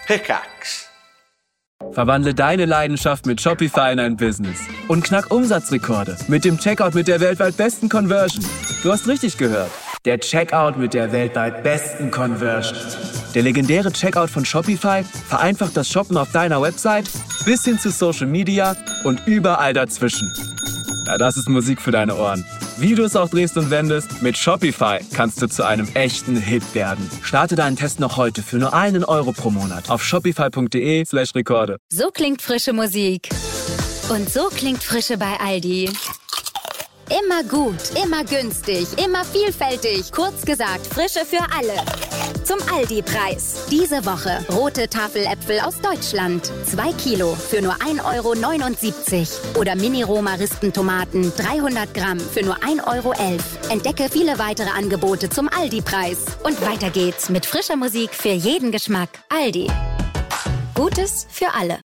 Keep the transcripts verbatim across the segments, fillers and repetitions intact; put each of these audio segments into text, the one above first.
Pickaxe. Verwandle deine Leidenschaft mit Shopify in ein Business und knack Umsatzrekorde mit dem Checkout mit der weltweit besten Conversion. Du hast richtig gehört. Der Checkout mit der weltweit besten Conversion. Der legendäre Checkout von Shopify vereinfacht das Shoppen auf deiner Website bis hin zu Social Media und überall dazwischen. Ja, das ist Musik für deine Ohren. Wie du es auch drehst und wendest, mit Shopify kannst du zu einem echten Hit werden. Starte deinen Test noch heute für nur einen Euro pro Monat auf shopify.de slash Rekorde. So klingt frische Musik. Und so klingt Frische bei Aldi. Immer gut, immer günstig, immer vielfältig. Kurz gesagt, Frische für alle. Zum Aldi-Preis. Diese Woche rote Tafeläpfel aus Deutschland. Zwei Kilo für nur ein Euro neunundsiebzig. Oder Mini-Roma-Ristentomaten dreihundert Gramm für nur ein Euro elf. Entdecke viele weitere Angebote zum Aldi-Preis. Und weiter geht's mit frischer Musik für jeden Geschmack. Aldi. Gutes für alle.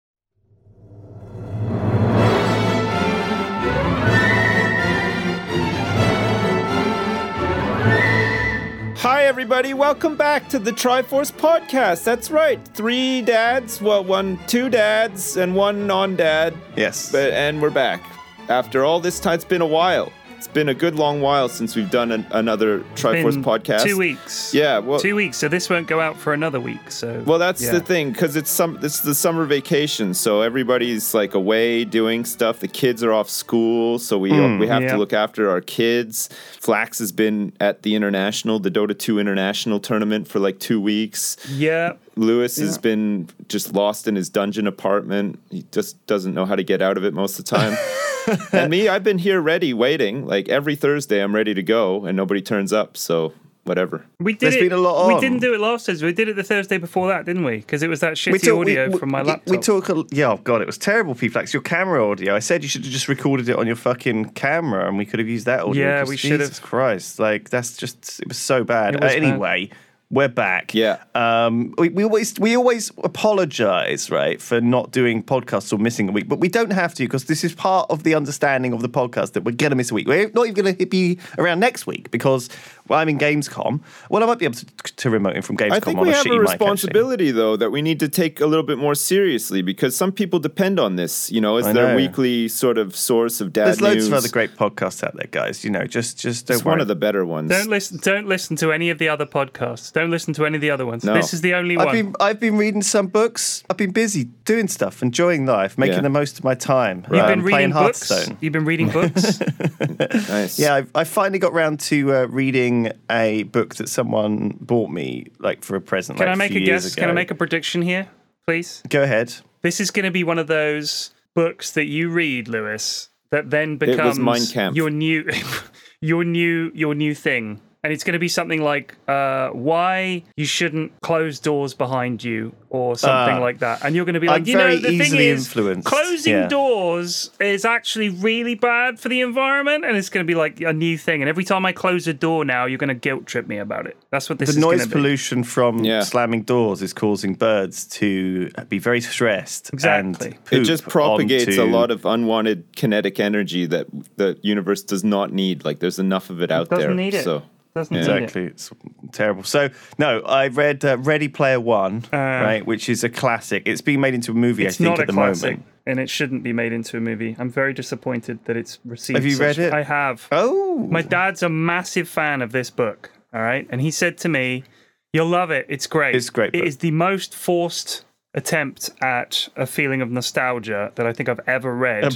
Hi, everybody. Welcome back to the Triforce Podcast. That's right. Three dads, well, one, two dads and one non-dad. Yes. But, and we're back. After all this time, it's been a while. It's been a good long while since we've done an, another Triforce podcast. Two weeks. Yeah, well, two weeks. So this won't go out for another week. So well, that's yeah. the thing, because it's some it's the summer vacation, so everybody's like away doing stuff. The kids are off school, so we mm, we have yeah. to look after our kids. Flax has been at the international, the Dota two international tournament for like two weeks. Yeah. Lewis yeah. has been just lost in his dungeon apartment. He just doesn't know how to get out of it most of the time. And me, I've been here ready, waiting. Like every Thursday, I'm ready to go, and nobody turns up. So whatever. We did There's it. Been a lot we on. didn't do it last Thursday. We did it the Thursday before that, didn't we? Because it was that shitty talk, audio we, from my we, laptop. We talk. A, yeah, oh God, it was terrible, P-Flax. Your camera audio. I said you should have just recorded it on your fucking camera, and we could have used that audio. Yeah, we should have. Jesus Christ, like that's just it was so bad. Was uh, anyway. bad. We're back. Yeah. Um, we, we always we always apologise, right, for not doing podcasts or missing a week, but we don't have to because this is part of the understanding of the podcast that we're going to miss a week. We're not even going to be around next week because well, I'm in Gamescom. Well, I might be able to, to remote in from Gamescom. I think on we a have a shitty mic, responsibility, though, that we need to take a little bit more seriously because some people depend on this, you know, as I their know. weekly sort of source of dad There's loads news. of other great podcasts out there, guys. You know, just just don't It's worry. one of the better ones. Don't listen. Don't listen to any of the other podcasts. Don't listen to any of the other ones. No. This is the only I've one. been I've been reading some books. I've been busy doing stuff, enjoying life, making Yeah. the most of my time. You've um, been reading playing books. Hearthstone. You've been reading books. Nice. Yeah, I, I finally got round to uh, reading a book that someone bought me, like for a present. Can like, I make few a years guess? ago. Can I make a prediction here, please? Go ahead. This is going to be one of those books that you read, Lewis, that then was becomes Mein Kampf. your new, your new, your new thing. And it's going to be something like uh, why you shouldn't close doors behind you or something Uh, like that. And you're going to be like, I'm you know, very the thing easily is, influenced. closing Yeah. doors is actually really bad for the environment. And it's going to be like a new thing. And every time I close a door now, you're going to guilt trip me about it. That's what this The is going noise to be. pollution from Yeah. slamming doors is causing birds to be very stressed. Exactly. And It poop just propagates onto... a lot of unwanted kinetic energy that the universe does not need. Like, there's enough of it out doesn't there. need it. So, Doesn't Yeah. need it. Exactly, it's terrible. So no, I read uh, Ready Player One, Uh, right, which is a classic. It's being made into a movie, It's I think, not at a the classic, moment. and it shouldn't be made into a movie. I'm very disappointed that it's received. Have you such- read it? I have. Oh, My dad's a massive fan of this book. All right, and he said to me, "You'll love it. It's great. It's a great It book. is the most forced attempt at a feeling of nostalgia that I think I've ever read,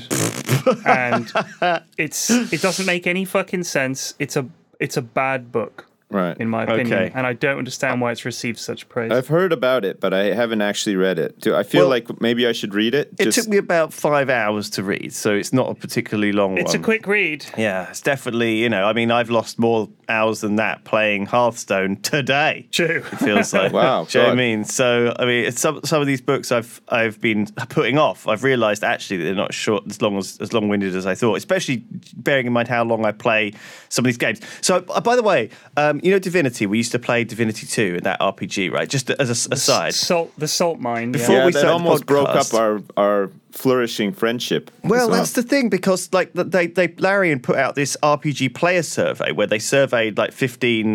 and it's it doesn't make any fucking sense. It's a it's a bad book." right. In my opinion, Okay. and I don't understand why it's received such praise. I've heard about it, but I haven't actually read it. Do I feel Well, like maybe I should read it? it Just- took me about five hours to read, so it's not a particularly long it's one. a quick read. Yeah, it's definitely, you know, I mean, I've lost more hours than that playing Hearthstone today. True. It feels like. Wow, Do you know what I God. mean? So, I mean, it's some some of these books I've I've been putting off. I've realised actually that they're not short as long as as long winded as I thought. Especially bearing in mind how long I play some of these games. So, uh, by the way, um, you know, Divinity. We used to play Divinity two in that R P G, right? Just as a s- aside. Salt, the salt mine. Before yeah. yeah, we that started the almost broke up podcast- our, our flourishing friendship. Well, as that's the thing because like they they Larian put out this R P G player survey where they surveyed like fifteen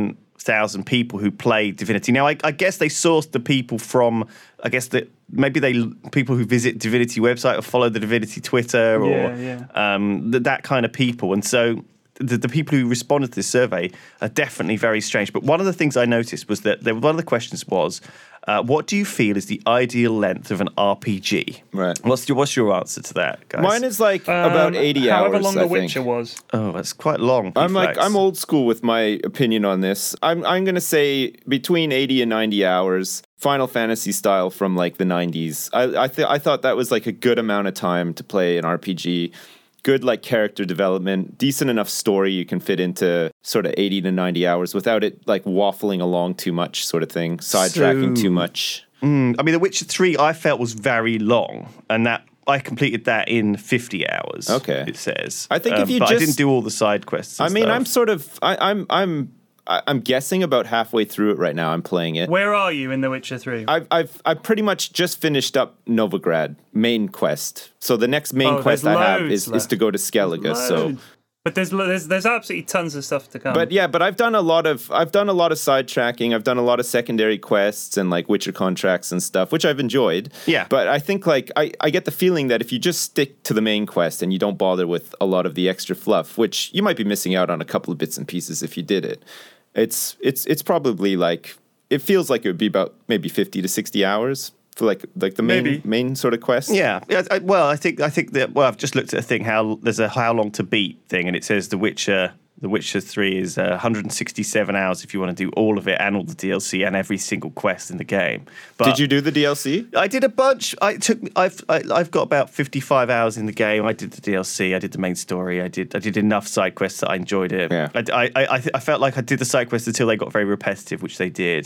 thousand people who play Divinity. Now, I, I guess they sourced the people from, I guess that maybe they people who visit Divinity website or follow the Divinity Twitter or yeah, yeah. Um, th- that kind of people. And so the, the people who responded to this survey are definitely very strange. But one of the things I noticed was that there, one of the questions was, Uh, what do you feel is the ideal length of an R P G? Right. What's your What's your answer to that, guys? Mine is like Um, about eighty however hours. long I The think. Witcher was. Oh, that's quite long. I'm like P-Flex. I'm old school with my opinion on this. I'm I'm gonna say between eighty and ninety hours, Final Fantasy style from like the nineties. I I, th- I thought that was like a good amount of time to play an R P G. Good like character development, decent enough story you can fit into sort of eighty to ninety hours without it like waffling along too much, sort of thing, sidetracking So- too much. Mm, I mean, The Witcher three I felt was very long, and that I completed that in fifty hours. Okay. It says. I think if Um, you but I just- didn't do all the side quests. I and mean, stuff. I'm sort of I, I'm I'm I- I'm guessing about halfway through it right now. I'm playing it. Where are you in The Witcher three? I've I've I've pretty much just finished up Novigrad main quest. So the next main Oh, quest I there's have loads is, is left. to go to Skellige. So, Loads. But there's there's there's absolutely tons of stuff to come. but yeah, but I've done a lot of I've done a lot of side tracking. I've done a lot of secondary quests and like Witcher contracts and stuff, which I've enjoyed. Yeah. But I think like I I get the feeling that if you just stick to the main quest and you don't bother with a lot of the extra fluff, which you might be missing out on a couple of bits and pieces if you did it. It's it's it's probably like it feels like it would be about maybe fifty to sixty hours for like like the main Maybe. main sort of quest. Yeah, yeah. I, well, I think I think that. Well, I've just looked at a thing. How there's a how long to beat thing, and it says The Witcher. The Witcher three is uh, one hundred sixty-seven hours if you want to do all of it and all the D L C and every single quest in the game. But Did you do the D L C? I did a bunch. I took. I've. I, I've got about fifty-five hours in the game. I did the D L C. I did the main story. I did. I did enough side quests that I enjoyed it. Yeah. I. I. I, I felt like I did the side quests until they got very repetitive, which they did.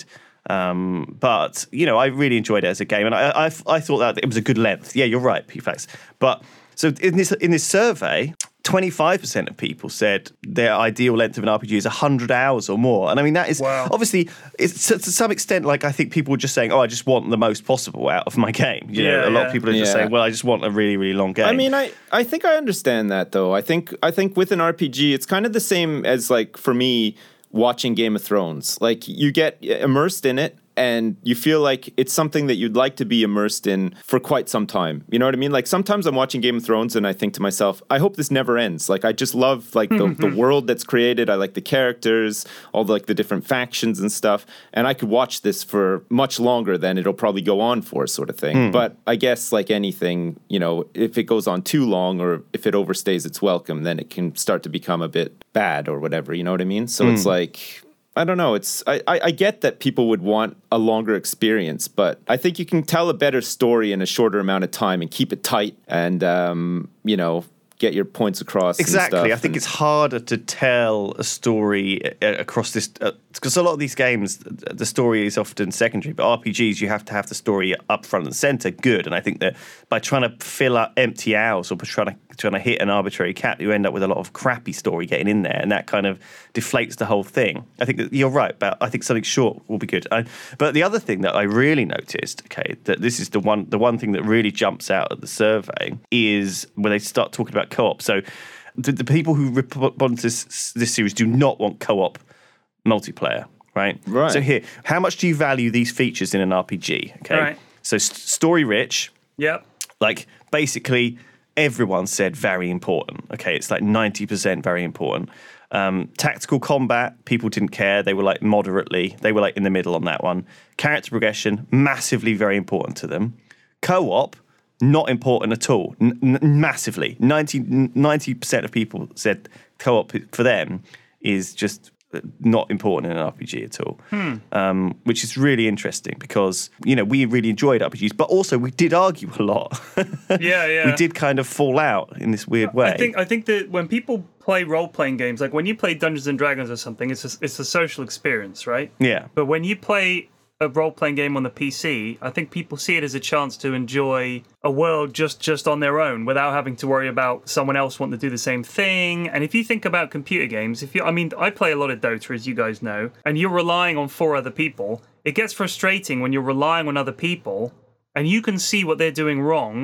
Um, but you know, I really enjoyed it as a game, and I. I, I thought that it was a good length. Yeah, you're right, P-Flex. But so in this in this survey, twenty-five percent of people said their ideal length of an R P G is one hundred hours or more. And I mean, that is Wow. obviously, it's, to, to some extent, like I think people were just saying, oh, I just want the most possible out of my game. You know, Yeah, a lot yeah. of people are just Yeah. saying, well, I just want a really, really long game. I mean, I, I think I understand that though. I think I think with an R P G, it's kind of the same as like for me watching Game of Thrones. Like you get immersed in it. And you feel like it's something that you'd like to be immersed in for quite some time. You know what I mean? Like sometimes I'm watching Game of Thrones and I think to myself, I hope this never ends. Like I just love like the, the world that's created. I like the characters, all the, like the different factions and stuff. And I could watch this for much longer than it'll probably go on for, sort of thing. But I guess like anything, you know, if it goes on too long or if it overstays its welcome, then it can start to become a bit bad or whatever. You know what I mean? So it's like, I don't know. It's I, I, I get that people would want a longer experience, but I think you can tell a better story in a shorter amount of time and keep it tight and, um, you know, get your points across. Exactly. And I stuff. think and, it's harder to tell a story uh, across this because a lot of these games, the story is often secondary. But R P Gs, you have to have the story up front and center, good. And I think that by trying to fill up empty hours or by trying to trying to hit an arbitrary cap, you end up with a lot of crappy story getting in there, and that kind of deflates the whole thing. I think that you're right, but I think something short will be good. I, but the other thing that I really noticed, okay, that this is the one the one thing that really jumps out at the survey is when they start talking about co-op. So the, the people who respond to this, this series do not want co-op multiplayer, right? Right. So here, how much do you value these features in an R P G? Okay. Right. So st- story rich, Yep. like basically everyone said very important. Okay, it's like ninety percent very important. Um, tactical combat, people didn't care. They were like moderately, they were like in the middle on that one. Character progression, massively very important to them. Co-op, not important at all, N- n- massively. ninety percent of people said co-op for them is just not important in an R P G at all, hmm. um, which is really interesting because, you know, we really enjoyed R P Gs, but also we did argue a lot. Yeah, yeah. We did kind of fall out in this weird way. I think I think that when people play role-playing games, like when you play Dungeons and Dragons or something, it's a, it's a social experience, right? Yeah. But when you play a role-playing game on the P C, I think people see it as a chance to enjoy a world just just on their own without having to worry about someone else wanting to do the same thing. And if you think about computer games, if you I mean, I play a lot of Dota, as you guys know, and you're relying on four other people, it gets frustrating when you're relying on other people and you can see what they're doing wrong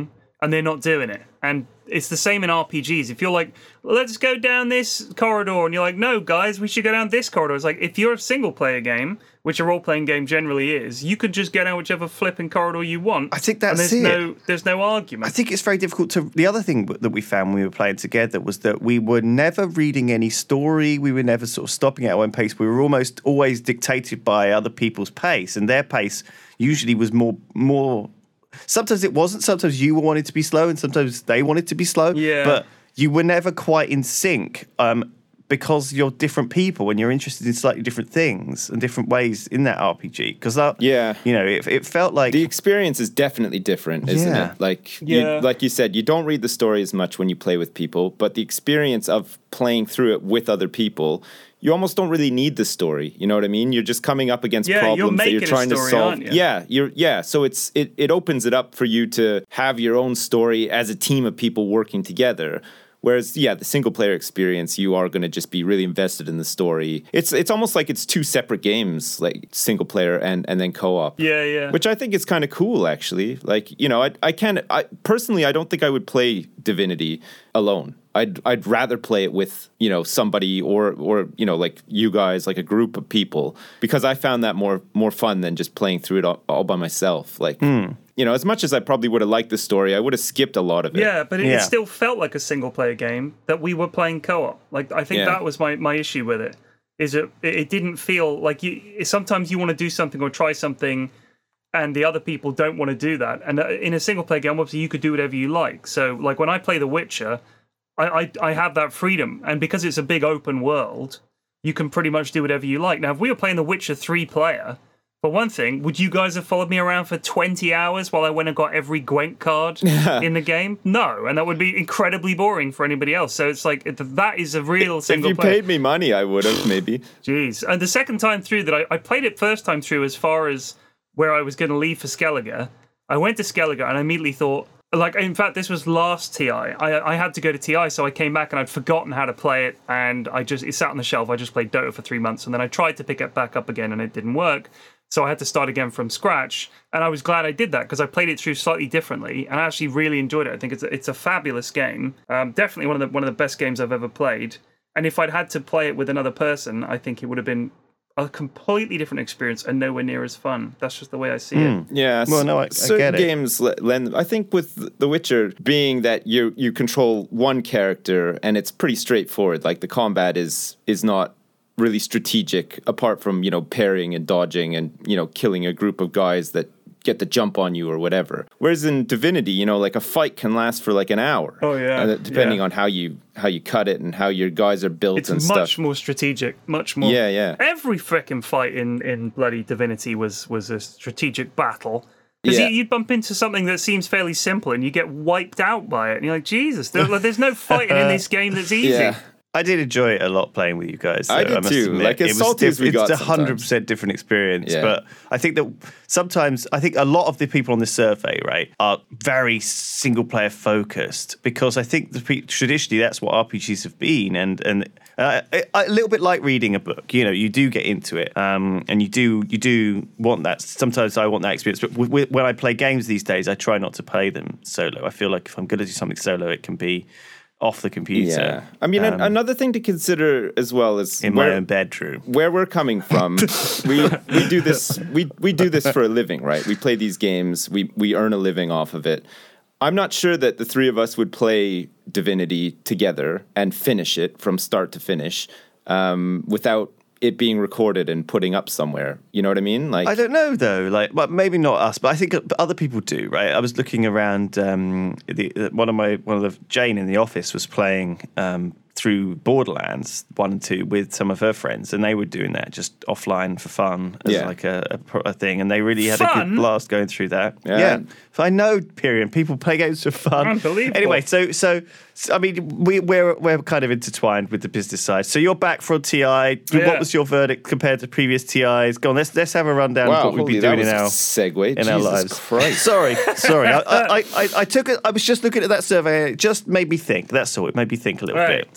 and they're not doing it. And it's the same in R P Gs. If you're like, let's go down this corridor, and you're like, no, guys, we should go down this corridor. It's like, if you're a single-player game, which a role-playing game generally is, you could just go down whichever flipping corridor you want. I think that's and there's it. No, there's no argument. I think it's very difficult to... The other thing that we found when we were playing together was that we were never reading any story. We were never sort of stopping at our own pace. We were almost always dictated by other people's pace, and their pace usually was more... more sometimes it wasn't. Sometimes you wanted to be slow, and sometimes they wanted to be slow. Yeah. But you were never quite in sync um, because you're different people and you're interested in slightly different things and different ways in that R P G. Because that, yeah, you know, it, it felt like the experience is definitely different, isn't Yeah. it? Like, Yeah. you, like you said, you don't read the story as much when you play with people, but the experience of playing through it with other people, you almost don't really need the story. You know what I mean? You're just coming up against Yeah, you're problems that you're making a trying story, to solve. aren't you? Yeah, you're yeah. So it's it, it opens it up for you to have your own story as a team of people working together. Whereas, yeah, the single player experience, you are going to just be really invested in the story. It's it's almost like it's two separate games, like single player and, and then co-op. Yeah, yeah. Which I think is kind of cool, actually. Like, you know, I I can't I personally I don't think I would play Divinity alone. I'd I'd rather play it with, you know, somebody or or you know, like you guys, like a group of people, because I found that more more fun than just playing through it all, all by myself. Like, Mm. you know, as much as I probably would have liked the story, I would have skipped a lot of it. Yeah, but it, Yeah. it still felt like a single player game that we were playing co-op. Like, I think Yeah. that was my, my issue with it. Is it it didn't feel like you. Sometimes you want to do something or try something, and the other people don't want to do that. And uh, in a single player game, obviously, you could do whatever you like. So, like when I play The Witcher, I, I I have that freedom, and because it's a big open world, you can pretty much do whatever you like. Now, if we were playing The Witcher three player, for one thing, would you guys have followed me around for twenty hours while I went and got every Gwent card in the game? No, and that would be incredibly boring for anybody else. So it's like, that is a real single If you player. paid me money, I would have, maybe. Jeez. And the second time through that, I, I played it first time through as far as where I was going to leave for Skellige. I went to Skellige and I immediately thought, like, in fact, this was last T I. I. I had to go to T I, so I came back and I'd forgotten how to play it, and I just it sat on the shelf. I just played Dota for three months, and then I tried to pick it back up again, and it didn't work. So I had to start again from scratch, and I was glad I did that because I played it through slightly differently, and I actually really enjoyed it. I think it's a, it's a fabulous game. Um, definitely one of the one of the best games I've ever played. And if I'd had to play it with another person, I think it would have been a completely different experience and nowhere near as fun. That's just the way I see it. Yeah. Well, no, I- I certain get it. games le- lend. I think with The Witcher, being that you you control one character and it's pretty straightforward. Like the combat is is not really strategic, apart from, you know, parrying and dodging and, you know, killing a group of guys that get the jump on you or whatever. Whereas in Divinity, you know, like a fight can last for like an hour. Oh, yeah. uh, depending Yeah. on how you how you cut it and how your guys are built It's and much stuff. more strategic, much more. Yeah, yeah. Every frickin' fight in, in bloody Divinity was, was a strategic battle. Because Yeah. you, you bump into something that seems fairly simple and you get wiped out by it. And you're like, Jesus, there, like, there's no fighting in this game that's easy. Yeah. I did enjoy it a lot playing with you guys. I though, did must too. admit. Like, as It was salty as we diff- got It's a hundred sometimes. percent different experience. Yeah. But I think that sometimes, I think a lot of the people on this survey, right, are very single player focused because I think the, pe- traditionally that's what R P Gs have been, and and uh, a, a little bit like reading a book. You know, you do get into it, um, and you do you do want that. Sometimes I want that experience, but w- w- when I play games these days, I try not to play them solo. I feel like if I'm going to do something solo, it can be off the computer. Yeah. I mean, an- um, another thing to consider as well is in where, my own bedroom. where we're coming from. we we do this we we do this for a living, right? We play these games. We we earn a living off of it. I'm not sure that the three of us would play Divinity together and finish it from start to finish um, without it being recorded and putting up somewhere. You know what I mean? Like, I don't know though. Like, well, maybe not us, but I think other people do. Right? I was looking around. Um, the, one of my one of the Jane in the office was playing um, through Borderlands one and two with some of her friends, and they were doing that just offline for fun as Yeah. like a, a, pro- a thing, and they really had a Fun? good blast going through that. Yeah. Yeah, I know, Pyrian. People play games for fun. Unbelievable. Anyway, so so, so I mean, we, we're we're kind of intertwined with the business side. So you're back from T I. Yeah. What was your verdict compared to previous T Is? Go on, let's let's have a rundown wow, of what we've holy, been that doing in was our a segue. in Jesus our lives. Christ. Sorry, sorry. I, I, I, I took it. I was just looking at that survey. It just made me think. That's all. It made me think a little Right. bit.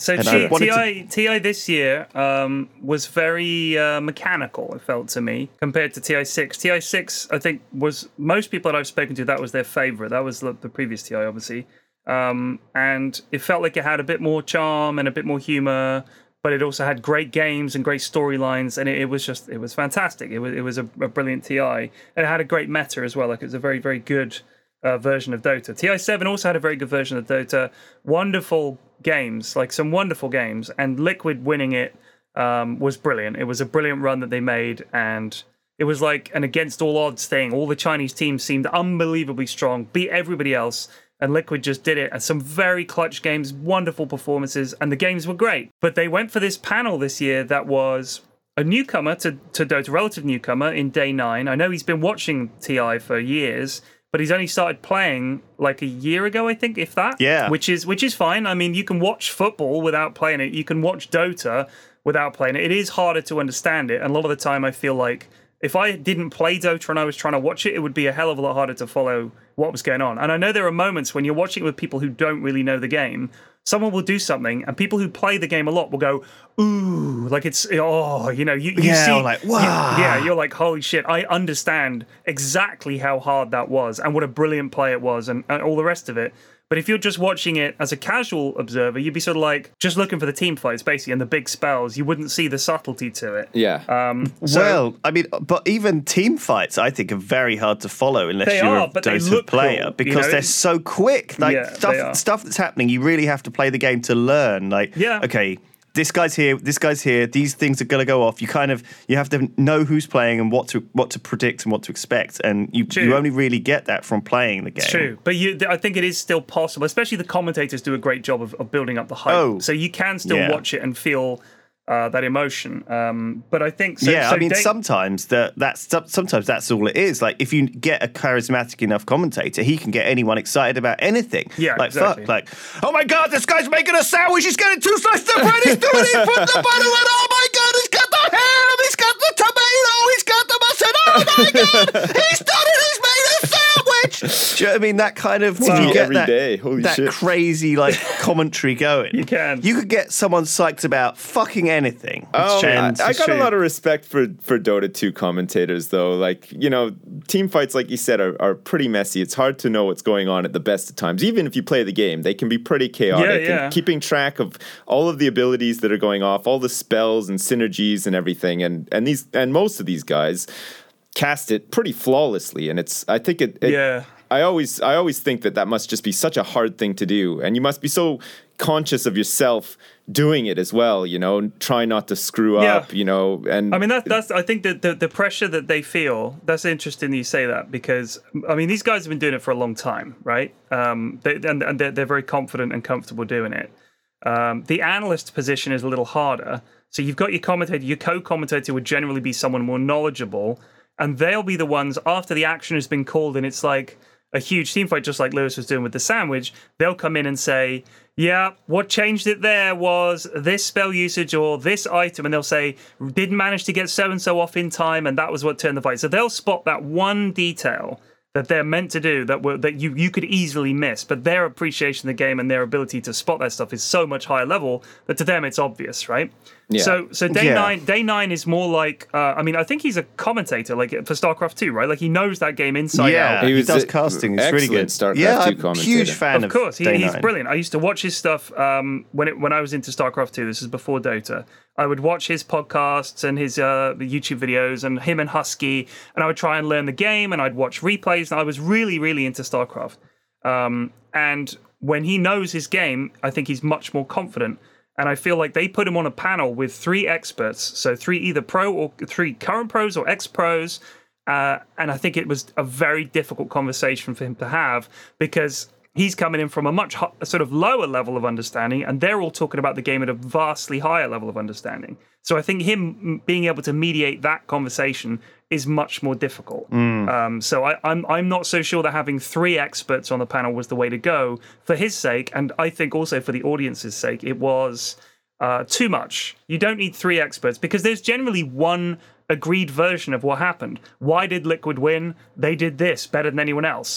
So T- TI, TI this year um, was very uh, mechanical, it felt to me, compared to T I six. T I six, I think, was, most people that I've spoken to, that was their favourite. That was the, the previous T I, obviously. Um, and it felt like it had a bit more charm and a bit more humour, but it also had great games and great storylines, and it, it was just, it was fantastic. It was it was a, a brilliant T I. And it had a great meta as well. Like, it was a very, very good uh, version of Dota. T I seven also had a very good version of Dota. Wonderful games, like some wonderful games, and Liquid winning it um, was brilliant. It was a brilliant run that they made, and it was like an against all odds thing. All the Chinese teams seemed unbelievably strong, beat everybody else, and Liquid just did it. And some very clutch games, wonderful performances, and the games were great. But they went for this panel this year that was a newcomer to, to Dota, relative newcomer in Day nine. I know he's been watching T I for years, but he's only started playing like a year ago, I think, if that. Yeah. Which is which is fine. I mean, you can watch football without playing it. You can watch Dota without playing it. It is harder to understand it. And a lot of the time I feel like if I didn't play Dota and I was trying to watch it, it would be a hell of a lot harder to follow what was going on. And I know there are moments when you're watching it with people who don't really know the game. Someone will do something, and people who play the game a lot will go, ooh, like it's, oh, you know, you, you yeah, see. like, wow. You, yeah, you're like, holy shit, I understand exactly how hard that was and what a brilliant play it was and, and all the rest of it. But if you're just watching it as a casual observer, you'd be sort of like just looking for the team fights, basically, and the big spells. You wouldn't see the subtlety to it. Yeah. Um, so well, I mean, but even team fights, I think, are very hard to follow unless They you're are, a but they Dota look player cool, because you know? they're so quick. Like Yeah, they stuff, are. stuff that's happening, you really have to play the game to learn. Like, Yeah. okay, this guy's here, this guy's here, these things are going to go off. You kind of, you have to know who's playing and what to what to predict and what to expect. And you True. you only really get that from playing the game. It's true, but you, I think it is still possible, especially the commentators do a great job of, of building up the hype. Oh, so you can still yeah. watch it and feel uh, that emotion. Um, but I think... So, yeah, so I mean, they, sometimes that that's sometimes that's all it is. Like, if you get a charismatic enough commentator, he can get anyone excited about anything. Yeah, like exactly. fuck, like, oh my god, this guy's making a sandwich. He's getting two slices of bread. He's doing it from the butter, and oh my god, he's got the ham. He's got the tomato. He's got the mustard. Oh my god, he's done it. He's made a sandwich. Do you know what I mean? That kind of Wow. you get Every that, day. Holy that shit. crazy like commentary going. You can. You could get someone psyched about fucking anything. Oh, And- I, I got true. a lot of respect for, for Dota two commentators, though. Like, you know, team fights, like you said, are, are pretty messy. It's hard to know what's going on at the best of times. Even if you play the game, they can be pretty chaotic. Yeah, yeah. And keeping track of all of the abilities that are going off, all the spells and synergies and everything. And, and these and most of these guys cast it pretty flawlessly. And it's, I think it, it Yeah. I always I always think that that must just be such a hard thing to do, and you must be so conscious of yourself doing it as well, you know, and try not to screw Yeah. up, you know, and I mean, that's, that's I think that the, the pressure that they feel, that's interesting that you say that, because, I mean, these guys have been doing it for a long time, right? Um, they, and and they're, they're very confident and comfortable doing it. Um, the analyst position is a little harder. So you've got your commentator, your co-commentator would generally be someone more knowledgeable, and they'll be the ones, after the action has been called and it's like a huge team fight, just like Lewis was doing with the sandwich, they'll come in and say, yeah, what changed it there was this spell usage or this item, and they'll say, didn't manage to get so-and-so off in time, and that was what turned the fight. So they'll spot that one detail that they're meant to do that were, that you, you could easily miss, but their appreciation of the game and their ability to spot that stuff is so much higher level that to them it's obvious, right? Yeah. So so day Yeah. nine day nine is more like uh, I mean I think he's a commentator like for StarCraft two, right? Like he knows that game inside Yeah, out. he, He was does a- casting. It's really good. excellent StarCraft yeah, two I'm a commentator. huge fan of. Of course, he, Day he's nine. brilliant. I used to watch his stuff um, when it when I was into StarCraft two. This is before Dota. I would watch his podcasts and his uh, YouTube videos and him and Husky, and I would try and learn the game, and I'd watch replays, and I was really, really into StarCraft. Um, and when he knows his game, I think he's much more confident. And I feel like they put him on a panel with three experts, so three either pro or three current pros or ex-pros, uh, and I think it was a very difficult conversation for him to have because he's coming in from a much ho- a sort of lower level of understanding, and they're all talking about the game at a vastly higher level of understanding. So I think him being able to mediate that conversation is much more difficult. Mm. Um, so I, I'm I'm not so sure that having three experts on the panel was the way to go for his sake, and I think also for the audience's sake, it was uh, too much. You don't need three experts because there's generally one agreed version of what happened. Why did Liquid win? They did this better than anyone else.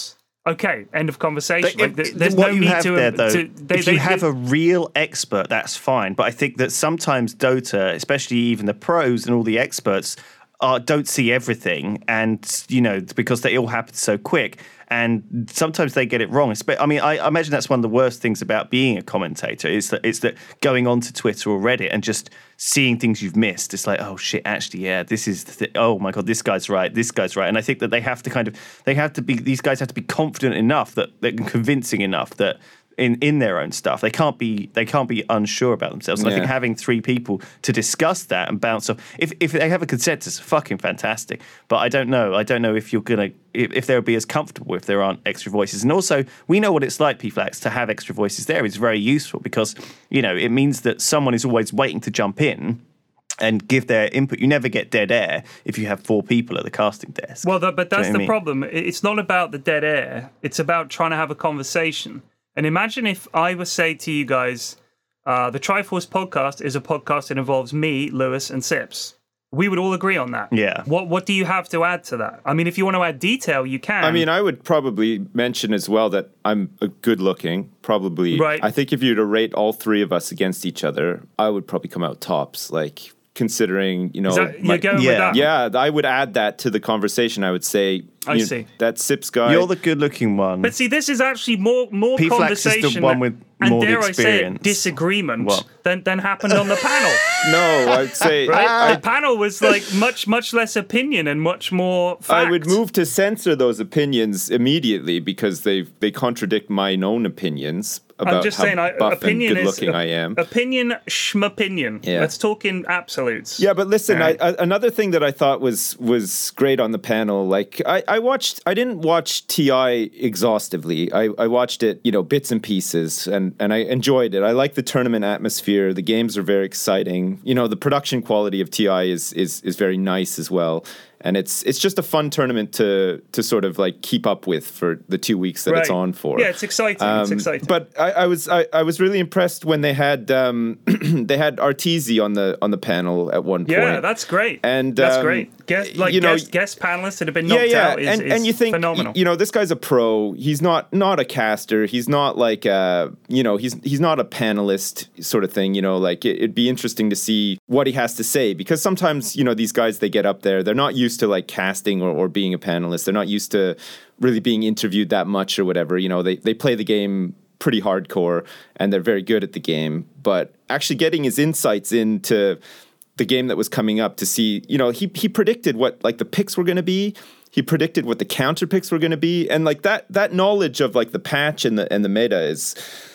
Okay, end of conversation. But like, if, there's what no you need have to, there, though, to they, if they, you have they, a real expert, that's fine. But I think that sometimes Dota, especially even the pros and all the experts, are, don't see everything, and you know because they all happen so quick. And sometimes they get it wrong. I mean, I imagine that's one of the worst things about being a commentator is that it's that going onto Twitter or Reddit and just seeing things you've missed. It's like, oh shit, actually, yeah, this is. The th- oh my god, this guy's right. This guy's right. And I think that they have to kind of, they have to be. These guys have to be confident enough that they're convincing enough that. In, in their own stuff, they can't be they can't be unsure about themselves. And yeah. I think having three people to discuss that and bounce off, if if they have a consensus, fucking fantastic. But I don't know. I don't know if you're gonna if, if they'll be as comfortable if there aren't extra voices. And also, we know what it's like, P-Flax, to have extra voices there is very useful because you know it means that someone is always waiting to jump in and give their input. You never get dead air if you have four people at the casting desk. Well, the, but that's you know the I mean? problem. It's not about the dead air. It's about trying to have a conversation. And imagine if I were say to you guys, uh, the Triforce podcast is a podcast that involves me, Lewis, and Sips. We would all agree on that. Yeah. What What do you have to add to that? I mean, if you want to add detail, you can. I mean, I would probably mention as well that I'm a good looking. Probably. Right. I think if you were to rate all three of us against each other, I would probably come out tops. Like, considering, you know. Is that, my, you're going yeah. with that? Yeah, I would add that to the conversation. I would say, I you see. know, that Sips guy. You're the good-looking one. But see, this is actually more more P-Flax conversation is the one with and more dare I say it, experience. disagreement What? than than happened on the panel. No, I'd say. Right? I, the panel was like much much less opinion and much more fact. I would move to censor those opinions immediately because they they contradict my own opinions about I'm just how saying, I, buff opinion and is good-looking I am. Opinion, schmopinion. Yeah. Let's talk in absolutes. Yeah, but listen, Right. I, I, another thing that I thought was was great on the panel, like I, I watched, I didn't watch T I exhaustively. I, I watched it, you know, bits and pieces, and, and I enjoyed it. I like the tournament atmosphere. The games are very exciting. You know, the production quality of T I is is is very nice as well. And it's it's just a fun tournament to to sort of like keep up with for the two weeks that Right. it's on for. Yeah, it's exciting. Um, it's exciting. But I, I was I, I was really impressed when they had um, they had Arteezy on the on the panel at one point. yeah, that's great. And that's um, great. Guest, like you know, guest, guest panelists that have been knocked yeah, yeah. out is, and, is and you think phenomenal. you know this guy's a pro. He's not not a caster. He's not like a you know he's he's not a panelist sort of thing. You know, like it, it'd be interesting to see what he has to say because sometimes you know these guys they get up there they're not used to like casting or, or being a panelist. They're not used to really being interviewed that much or whatever. You know, they they play the game pretty hardcore and they're very good at the game. But actually getting his insights into the game that was coming up to see, you know, he he predicted what like the picks were going to be. He predicted what the counter picks were going to be, and like that that knowledge of like the patch and the and the meta is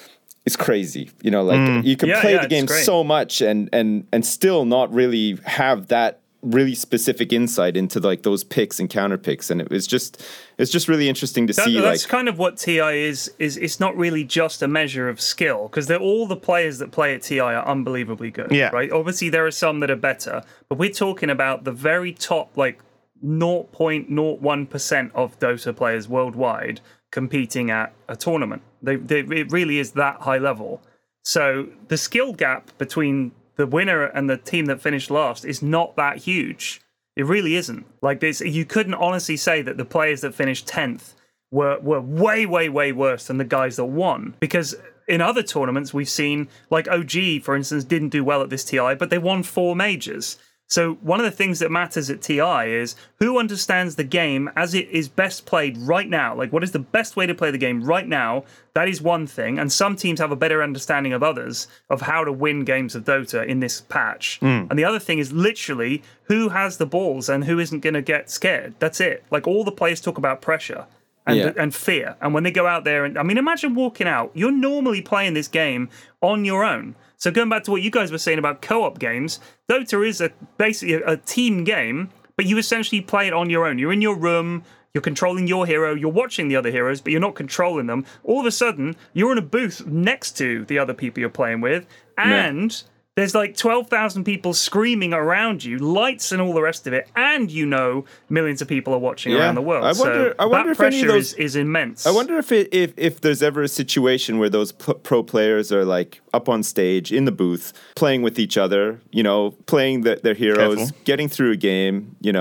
is crazy. You know, like mm. you can yeah, play yeah, the game so much and and and still not really have that really specific insight into like those picks and counter picks, and it was just it's just really interesting to that, see. That's like, kind of what T I is. Is it's not really just a measure of skill because they're all the players that play at T I are unbelievably good. Yeah. Right. Obviously, there are some that are better, but we're talking about the very top, like zero point zero one percent of Dota players worldwide competing at a tournament. They, they it really is that high level. So the skill gap between the winner and the team that finished last is not that huge. It really isn't. Like this, you couldn't honestly say that the players that finished tenth were were way, way, way worse than the guys that won. Because in other tournaments, we've seen, like O G, for instance, didn't do well at this T I, but they won four majors. So one of the things that matters at T I is who understands the game as it is best played right now. Like, what is the best way to play the game right now? That is one thing. And some teams have a better understanding of others of how to win games of Dota in this patch. Mm. And the other thing is literally who has the balls and who isn't going to get scared. That's it. Like, all the players talk about pressure and, yeah. and fear. And when they go out there, and I mean, imagine walking out. You're normally playing this game on your own. So going back to what you guys were saying about co-op games, Dota is a basically a, a team game, but you essentially play it on your own. You're in your room, you're controlling your hero, you're watching the other heroes, but you're not controlling them. All of a sudden, you're in a booth next to the other people you're playing with, and yeah. there's like twelve thousand people screaming around you, lights and all the rest of it, and you know millions of people are watching yeah. around the world. I wonder, so I wonder that if pressure any of those, is, is immense. I wonder if, it, if if there's ever a situation where those p- pro players are like up on stage in the booth, playing with each other, you know, playing the, their heroes, Careful. getting through a game, you know.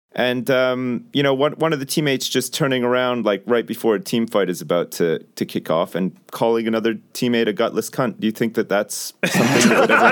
And, um, you know, one, one of the teammates just turning around, like, right before a team fight is about to, to kick off and calling another teammate a gutless cunt. Do you think that that's something that would ever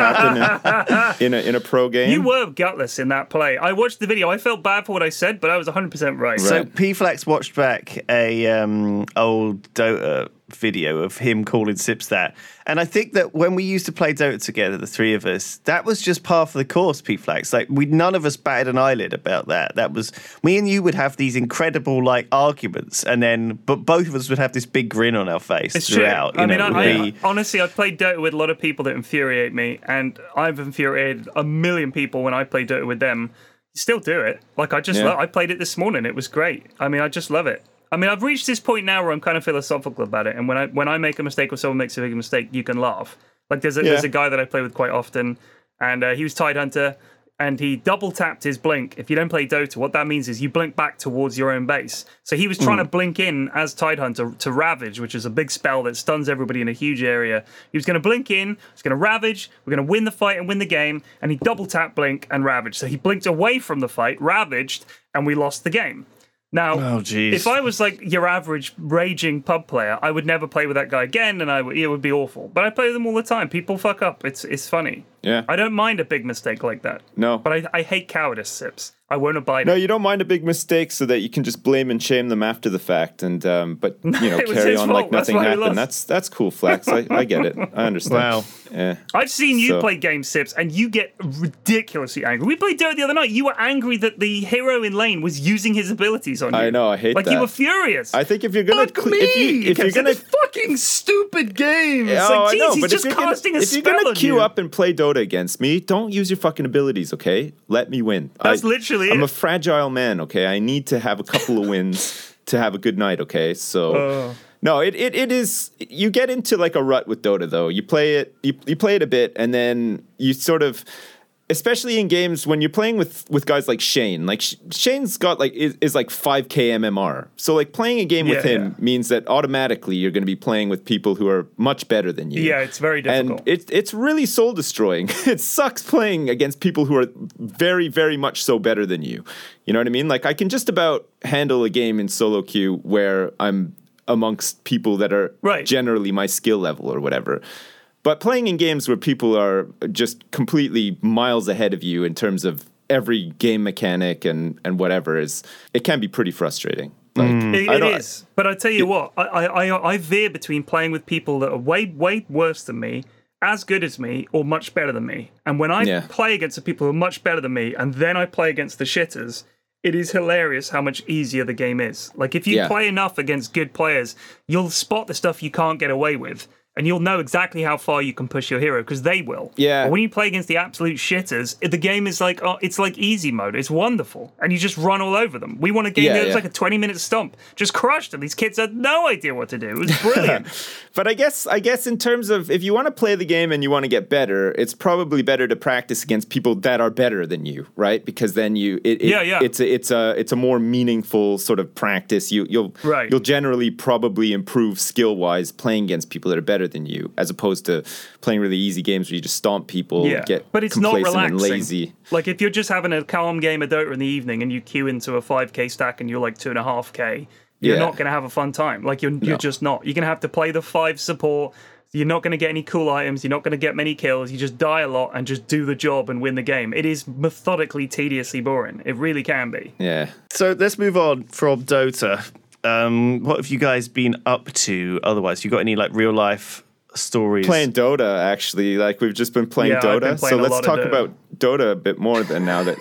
happen in, in, a, in a pro game? You were gutless in that play. I watched the video. I felt bad for what I said, but I was one hundred percent right. So P-Flax watched back a um, old Dota video of him calling Sips that. And I think that when we used to play Dota together, the three of us, that was just par for the course, P-Flax. Like, we none of us batted an eyelid about that. That was, me and you would have these incredible, like, arguments, and then, but both of us would have this big grin on our face it's throughout. True. I mean, know, I, be... I, honestly, I've played Dota with a lot of people that infuriate me, and I've infuriated a million people when I play Dota with them. You still do it. Like, I just, yeah. lo- I played it this morning. It was great. I mean, I just love it. I mean, I've reached this point now where I'm kind of philosophical about it, and when I when I make a mistake or someone makes a big mistake, you can laugh. Like there's a, yeah. there's a guy that I play with quite often, and uh, he was Tidehunter, and he double tapped his blink. If you don't play Dota, what that means is you blink back towards your own base. So he was trying mm. to blink in as Tidehunter to Ravage, which is a big spell that stuns everybody in a huge area. He was going to blink in, he was going to Ravage, we're going to win the fight and win the game, and he double tapped blink and Ravage. So he blinked away from the fight, Ravaged, and we lost the game. Now, oh, if I was like your average raging pub player, I would never play with that guy again, and I w- it would be awful. But I play with them all the time. People fuck up. It's it's funny. Yeah. I don't mind a big mistake like that. No. But I, I hate cowardice, Sips. I won't abide No, it. you don't mind a big mistake so that you can just blame and shame them after the fact, and um, but you know It was carry his on fault. like nothing That's why he happened. lost. That's that's cool, Flax. I, I get it. I understand. Wow. Yeah. I've seen you So- play game, Sips, and you get ridiculously angry. We played Dota the other night. You were angry that the hero in lane was using his abilities on you. I know. I hate like that. you were furious. I think if you're gonna, Fuck cle- me! if you if you're Kept saying, gonna, "This fucking stupid game. It's oh, like, I geez, know, he's but just if you're casting gonna, a if you're spell gonna on queue you. up and play Dota against me, don't use your fucking abilities, okay? Let me win. That's I, literally I'm it. a fragile man, okay? I need to have a couple of wins to have a good night, okay? So. Uh. No, it, it it is. You get into like a rut with Dota, though. You play it, you, you play it a bit, and then you sort of, especially in games when you're playing with, with guys like Shane. Like Sh- Shane's got like is, is like five K M M R. So like playing a game Yeah, with him yeah. means that automatically you're going to be playing with people who are much better than you. Yeah, it's very difficult. And it's it's really soul destroying. It sucks playing against people who are very very much so better than you. You know what I mean? Like I can just about handle a game in solo queue where I'm amongst people that are Right. generally my skill level or whatever. But playing in games where people are just completely miles ahead of you in terms of every game mechanic and, and whatever is, it can be pretty frustrating. Like, It, I it don't- is, but I tell you what, I, I I I veer between playing with people that are way way worse than me, as good as me, or much better than me. And when I Yeah. play against the people who are much better than me, and then I play against the shitters, it is hilarious how much easier the game is. Like if you Yeah. play enough against good players, you'll spot the stuff you can't get away with. And you'll know exactly how far you can push your hero because they will. Yeah. But when you play against the absolute shitters, it- the game is like oh, it's like easy mode. It's wonderful, and you just run all over them. We won a game Yeah, that was yeah. like a twenty-minute stomp, just crushed them. These kids had no idea what to do. It was brilliant. But I guess I guess in terms of if you want to play the game and you want to get better, it's probably better to practice against people that are better than you, right? Because then you it, it, Yeah, yeah. it's a it's a it's a more meaningful sort of practice. You you'll Right. you'll generally probably improve skill wise playing against people that are better than you, as opposed to playing really easy games where you just stomp people, Yeah, get but it's not complacent and relaxing. lazy. Like if you're just having a calm game of Dota in the evening and you queue into a five K stack and you're like two and a half K, you're Yeah. not going to have a fun time. Like you're No. you're just not. You're going to have to play the five support. You're not going to get any cool items. You're not going to get many kills. You just die a lot and just do the job and win the game. It is methodically, tediously boring. It really can be. Yeah. So let's move on from Dota. Um, what have you guys been up to otherwise? You got any like real life stories? Playing Dota, actually. Like, we've just been playing Yeah, I've Dota. been So playing a let's lot of talk Dota. about Dota a bit more than now that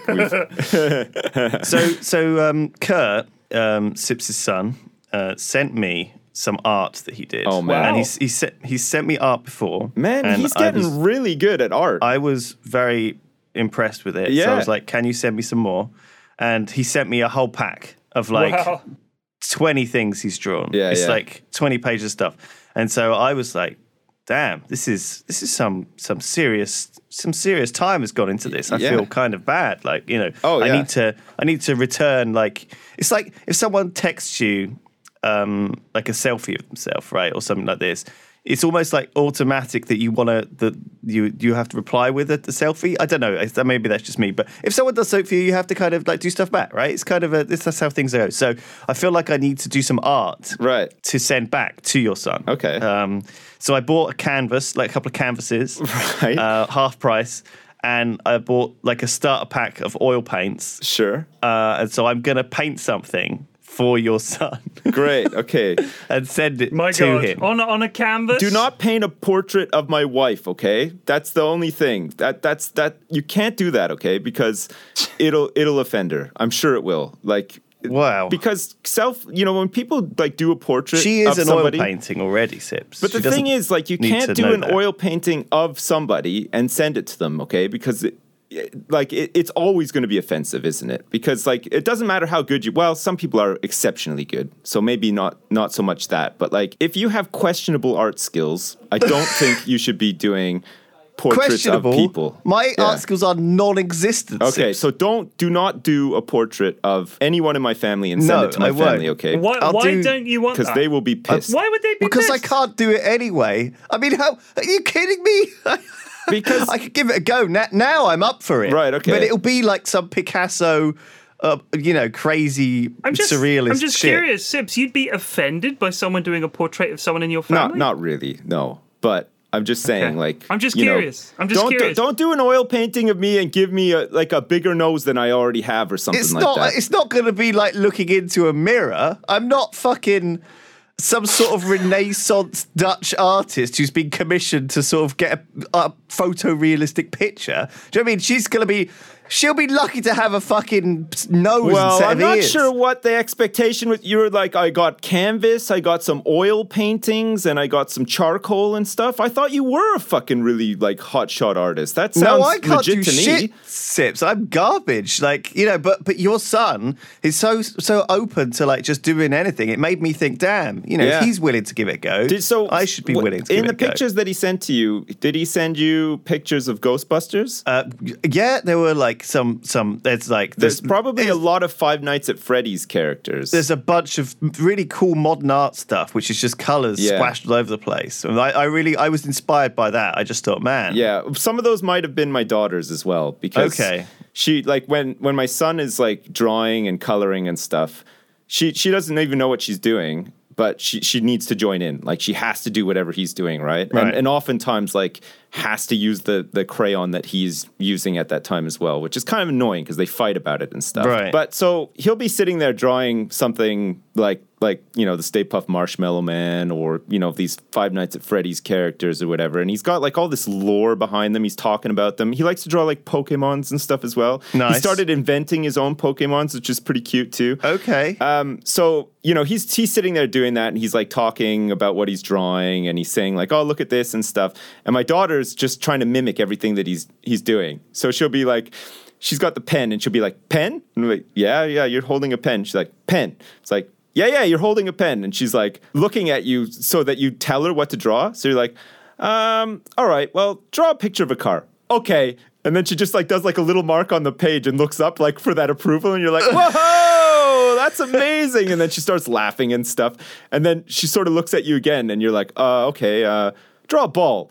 we've... So, so um, Kurt, um, Sips' son, uh, sent me some art that he did. Oh, man. And he's, he sent he's sent me art before. Man, and he's I getting was- really good at art. I was very impressed with it. So Yeah. I was like, can you send me some more? And he sent me a whole pack of like Wow. twenty things he's drawn. Yeah, it's yeah. like twenty pages of stuff. And so I was like, damn, this is this is some some serious some serious time has gone into this. I Yeah. feel kind of bad. Like, you know, Oh, I yeah. need to I need to return like it's like if someone texts you um like a selfie of themselves, right? Or something like this. it's almost like automatic that you want to that you you have to reply with a, a selfie. I don't know. Maybe that's just me. But if someone does something for you, you have to kind of like do stuff back, right? It's kind of a this that's how things go. So I feel like I need to do some art, right, to send back to your son. Okay. Um. So I bought a canvas, like a couple of canvases, right, uh, half price. And I bought like a starter pack of oil paints. Sure. Uh, and so I'm going to paint something for your son. Great. Okay. And send it My to God. him. On a, on a canvas? Do not paint a portrait of my wife, okay? That's the only thing. That that's that you can't do that, okay? Because it'll it'll offend her. I'm sure it will. Like Wow. Because self, you know, when people like do a portrait She is of an somebody, oil painting already, Sips. But the She thing is, like, you need can't to do know an that. oil painting of somebody and send it to them, okay? Because it, like it, it's always going to be offensive, isn't it? Because like it doesn't matter how good you. Well, some people are exceptionally good, so maybe not not so much that. But like if you have questionable art skills, I don't think you should be doing portraits Questionable. of people. My Yeah. art skills are non-existent. Okay, Sips. so don't do not do a portrait of anyone in my family and send No, it to my I won't. family, okay? Why, I'll why do- don't you want that? Because they will be pissed. Why would they be because I pissed? can't do it anyway. I mean, how are you kidding me? Because I could give it a go. Now, now I'm up for it. Right, okay. But it'll be like some Picasso, uh, you know, crazy I'm just, surrealist I'm just shit. curious, Sips, you'd be offended by someone doing a portrait of someone in your not family? not really, no. But I'm just saying, Okay. like I'm just you know, curious. I'm just don't, curious. Don't do an oil painting of me and give me a, like a bigger nose than I already have or something It's like not. that. It's not going to be like looking into a mirror. I'm not fucking some sort of Renaissance Dutch artist who's been commissioned to sort of get a, a photorealistic picture. Do you know what I mean? She's going to be. She'll be lucky to have a fucking nose and Well, set I'm of not ears. sure what the expectation was. You were like, I got canvas, I got some oil paintings, and I got some charcoal and stuff. I thought you were a fucking really like hotshot artist. That sounds No, I can't legit do to shit, me. Sips. I'm garbage. Like, you know, but but your son is so so open to like just doing anything. It made me think, damn, you know, Yeah. if he's willing to give it a go, Did, so I should be wh- willing to give in it the a go. pictures that he sent to you, did he send you pictures of Ghostbusters? Uh, yeah, there were like some some. There's like There's probably a there's- lot of Five Nights at Freddy's characters. There's a bunch of really cool modern art stuff, which is just colors Yeah. splashed all over the place. And I, I really, I was inspired by that. I just thought, man, Yeah, some of those might have been my daughters as well because Okay. she like when when my son is like drawing and coloring and stuff, she she doesn't even know what she's doing, but she she needs to join in. Like she has to do whatever he's doing, right? Right. And, and oftentimes like has to use the the crayon that he's using at that time as well, which is kind of annoying because they fight about it and stuff. Right. But so he'll be sitting there drawing something like like you know the Stay Puft Marshmallow Man or you know these Five Nights at Freddy's characters or whatever, and he's got like all this lore behind them. He's talking about them. He likes to draw like Pokemons and stuff as well. Nice. He started inventing his own Pokemons, which is pretty cute too. okay. Um, so you know he's he's sitting there doing that, and he's like talking about what he's drawing, and he's saying like, "Oh, look at this" and stuff. And my daughter's just trying to mimic everything that he's he's doing. So she'll be like, she's got the pen, and she'll be like, "Pen?" And I'm like, "Yeah, yeah, you're holding a pen." She's like, "Pen." It's like, "Yeah, yeah, you're holding a pen," and she's like looking at you so that you tell her what to draw. So you're like, um, "All right, well, draw a picture of a car." Okay. And then she just like does like a little mark on the page and looks up like for that approval, and you're like, "Whoa, that's amazing!" And then she starts laughing and stuff, and then she sort of looks at you again, and you're like, "Uh, okay, uh, draw a ball."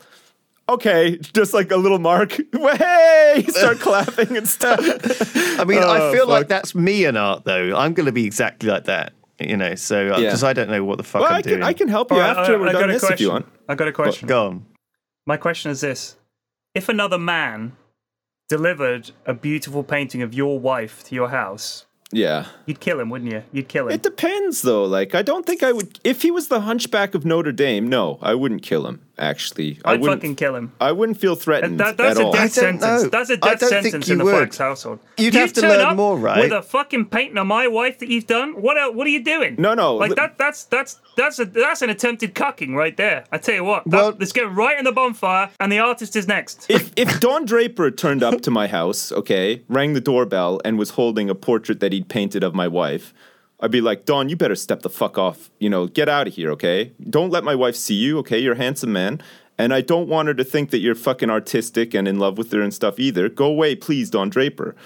Okay, just like a little mark. Hey, start clapping and stuff. I mean, I Oh, feel fuck. like that's me in art, though. I'm going to be exactly like that, you know. So because Yeah. I don't know what the fuck Well, I'm I doing. can I can help you All right, after I- we're I got done a this if you question. want. I got a question. Go on. My question is this. If another man delivered a beautiful painting of your wife to your house, Yeah. you'd kill him, wouldn't you? You'd kill him. It depends, though. Like, I don't think I would. If he was the Hunchback of Notre Dame, no, I wouldn't kill him. Actually, I I'd wouldn't. fucking kill him. I wouldn't feel threatened That, that's at a all. death I don't sentence. know. That's a I death don't think sentence you in the would. Flax household. You'd You have to turn learn up more, right? With a fucking painting of my wife that you've done. What else, What are you doing? No, no, Like li- that. That's that's that's a that's an attempted cucking right there. I tell you what. That, Well- let's get right in the bonfire, and the artist is next. if if Don Draper turned up to my house, okay, rang the doorbell and was holding a portrait that he'd painted of my wife, I'd be like, Don, you better step the fuck off. You know, get out of here, okay? Don't let my wife see you, okay? You're a handsome man. And I don't want her to think that you're fucking artistic and in love with her and stuff either. Go away, please, Don Draper.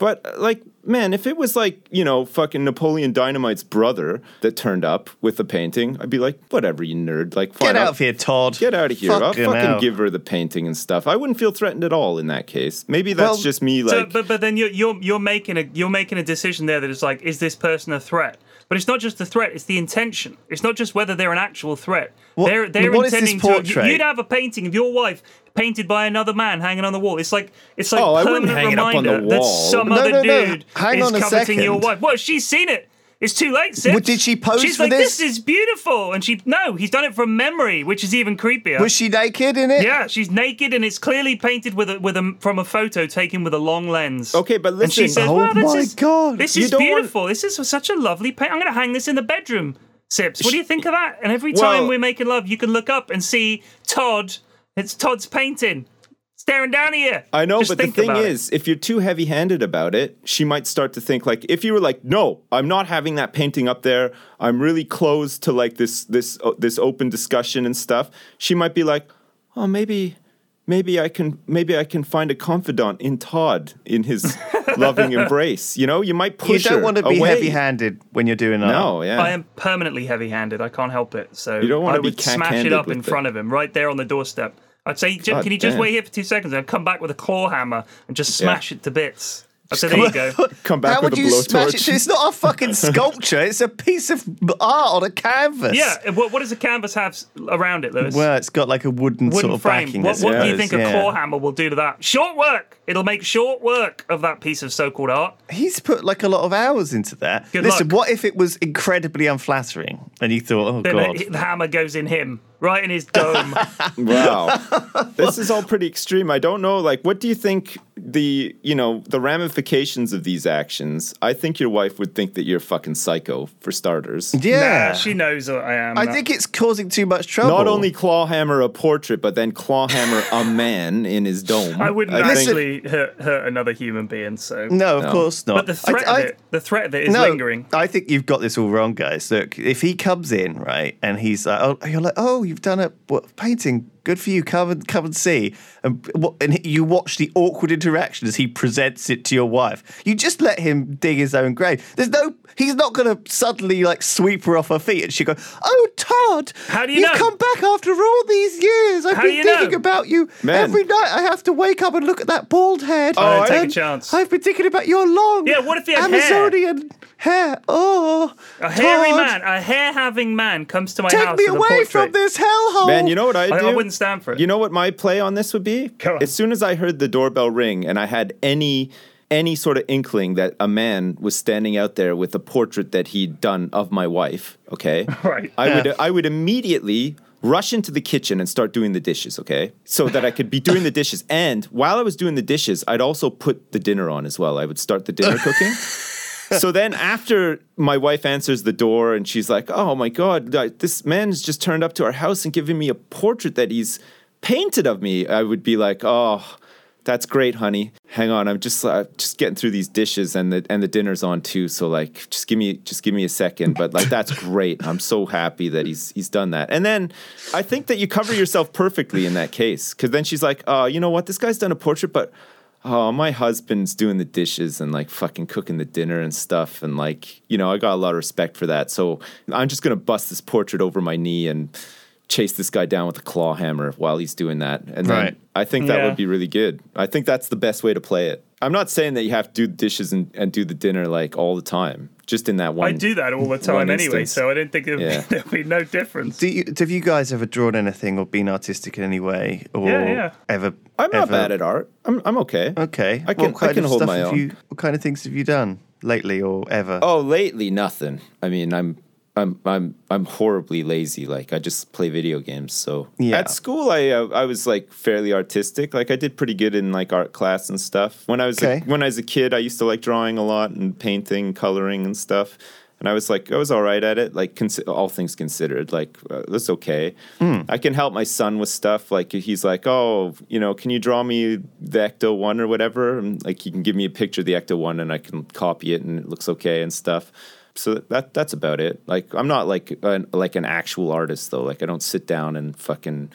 But, like, man, if it was like, you know, fucking Napoleon Dynamite's brother that turned up with the painting, I'd be like, whatever, you nerd. Like, get out of here, Todd. Get out of here. Fuck I'll fucking out. give her the painting and stuff. I wouldn't feel threatened at all in that case. Maybe that's Well, just me, like... So, but but then you're you're you're making a you're making a decision there that is like, is this person a threat? But it's not just the threat; it's the intention. It's not just whether they're an actual threat. What- they're they're what is this intending to. portrait? You'd have a painting of your wife painted by another man hanging on the wall. It's like it's like Oh, I wouldn't permanent hang it up on the reminder that wall. some No, other no, no. dude Hang is on a coveting your second. wife. Well, she's seen it. It's too late, Sips. Well, did she pose She's for like, this? this is beautiful, and she no, he's done it from memory, which is even creepier. Was she naked in it? Yeah, she's naked and it's clearly painted with a with a from a photo taken with a long lens. Okay, but And she listen- says, Oh "Wow, this my is, God. this You is don't want- beautiful. This is such a lovely paint. I'm going to hang this in the bedroom." Sips, what do you think of that? And every Well- time we're making love, you can look up and see Todd. It's Todd's painting, staring down at you. I know, Just but the think thing about it. is, if you're too heavy-handed about it, she might start to think like, if you were like, no, I'm not having that painting up there. I'm really closed to like this this uh, this open discussion and stuff. She might be like, oh, maybe, maybe I can maybe I can find a confidant in Todd in his loving embrace. You know, you might You push don't her want to be away. heavy-handed when you're doing that. No, yeah. I am permanently heavy-handed. I can't help it. So You don't wanna I be would smash it cack-handed up with in it. front of him, right there on the doorstep. I'd say, Jim, God can you just damn. wait here for two seconds and I'll come back with a claw hammer and just smash it to bits? I'd say, there you go. Come back How with would a you smash it? blowtorch. It's not a fucking sculpture. It's a piece of art on a canvas. Yeah, what, what does a canvas have s- around it, Lewis? Well, it's got like a wooden, Wooden sort of frame. backing. What, I what do you suppose, think a yeah. claw hammer will do to that? Short work. It'll make short work of that piece of so-called art. He's put like a lot of hours into that. Good Listen, luck. what if it was incredibly unflattering and you thought, oh Then god, the, the hammer goes in him, right in his dome. Wow. This is all pretty extreme. I don't know, like, what do you think the, you know, the ramifications of these actions? I think your wife would think that you're fucking psycho, for starters. yeah. Nah, she knows what I am. I think it's causing too much trouble. Not only clawhammer a portrait, but then clawhammer a man in his dome. I wouldn't think- actually hurt, hurt another human being, so... No, of No. course not. But the threat I- of it, the threat of it is no, lingering. I think you've got this all wrong, guys. Look, if he comes in, right, and he's like, oh, you're like, oh, you've done a what, painting. Good for you. Come and come and see. And, what- and you watch the awkward interaction as he presents it to your wife. You just let him dig his own grave. There's no. He's not going to suddenly like sweep her off her feet and she go, "Oh, Todd, How do you you've know? come back after all these years. I've How do been you thinking know? about you Man. every night. I have to wake up and look at that bald head. Oh, I- take a and chance. I've been thinking about your long, Yeah, what if he had hair? Amazonian hair? Oh, A hairy Todd, man, a hair-having man comes to my take house me with a away portrait. from this hellhole. Man, you know what I do? I, I wouldn't stand for it. You know what my play on this would be? Come on. As soon as I heard the doorbell ring and I had any any sort of inkling that a man was standing out there with a portrait that he'd done of my wife, okay? Right. I would I would immediately rush into the kitchen and start doing the dishes, okay? So that I could be doing the dishes. And while I was doing the dishes, I'd also put the dinner on as well. I would start the dinner cooking. So then after my wife answers the door and she's like, oh my God, like, this man's just turned up to our house and given me a portrait that he's painted of me, I would be like, oh, that's great, honey. Hang on, I'm just uh, just getting through these dishes and the and the dinner's on too. So like, just give me just give me a second. But like, that's great. I'm so happy that he's he's done that. And then I think that you cover yourself perfectly in that case, because then she's like, oh, you know what? This guy's done a portrait, but oh, my husband's doing the dishes and like fucking cooking the dinner and stuff. And like, you know, I got a lot of respect for that. So I'm just gonna bust this portrait over my knee and chase this guy down with a claw hammer while he's doing that. And then Right. I think that Yeah. would be really good. I think that's the best way to play it. I'm not saying that you have to do the dishes and, and do the dinner like all the time, just in that one. I do that all the time one anyway, instance. so I didn't think there'd, Yeah. be, there'd be no difference. Do you, have you guys ever drawn anything or been artistic in any way? Or Yeah, yeah. ever? I'm not ever- bad at art. I'm I'm okay. Okay. I can what kind I can of hold stuff my have own. You, what kind of things have you done lately or ever? Oh, lately nothing. I mean, I'm I'm I'm I'm horribly lazy. Like I just play video games. So Yeah. at school, I uh, I was like fairly artistic. Like I did pretty good in like art class and stuff. When I was Okay. a, when I was a kid, I used to like drawing a lot and painting, coloring and stuff. And I was like, I was all right at it. Like consi- all things considered, like uh, that's okay. I can help my son with stuff. Like he's like, oh, you know, can you draw me the Ecto one or whatever? And like he can give me a picture of the Ecto one, and I can copy it, and it looks okay and stuff. So that that's about it. Like I'm not like an, like an actual artist though. Like I don't sit down and fucking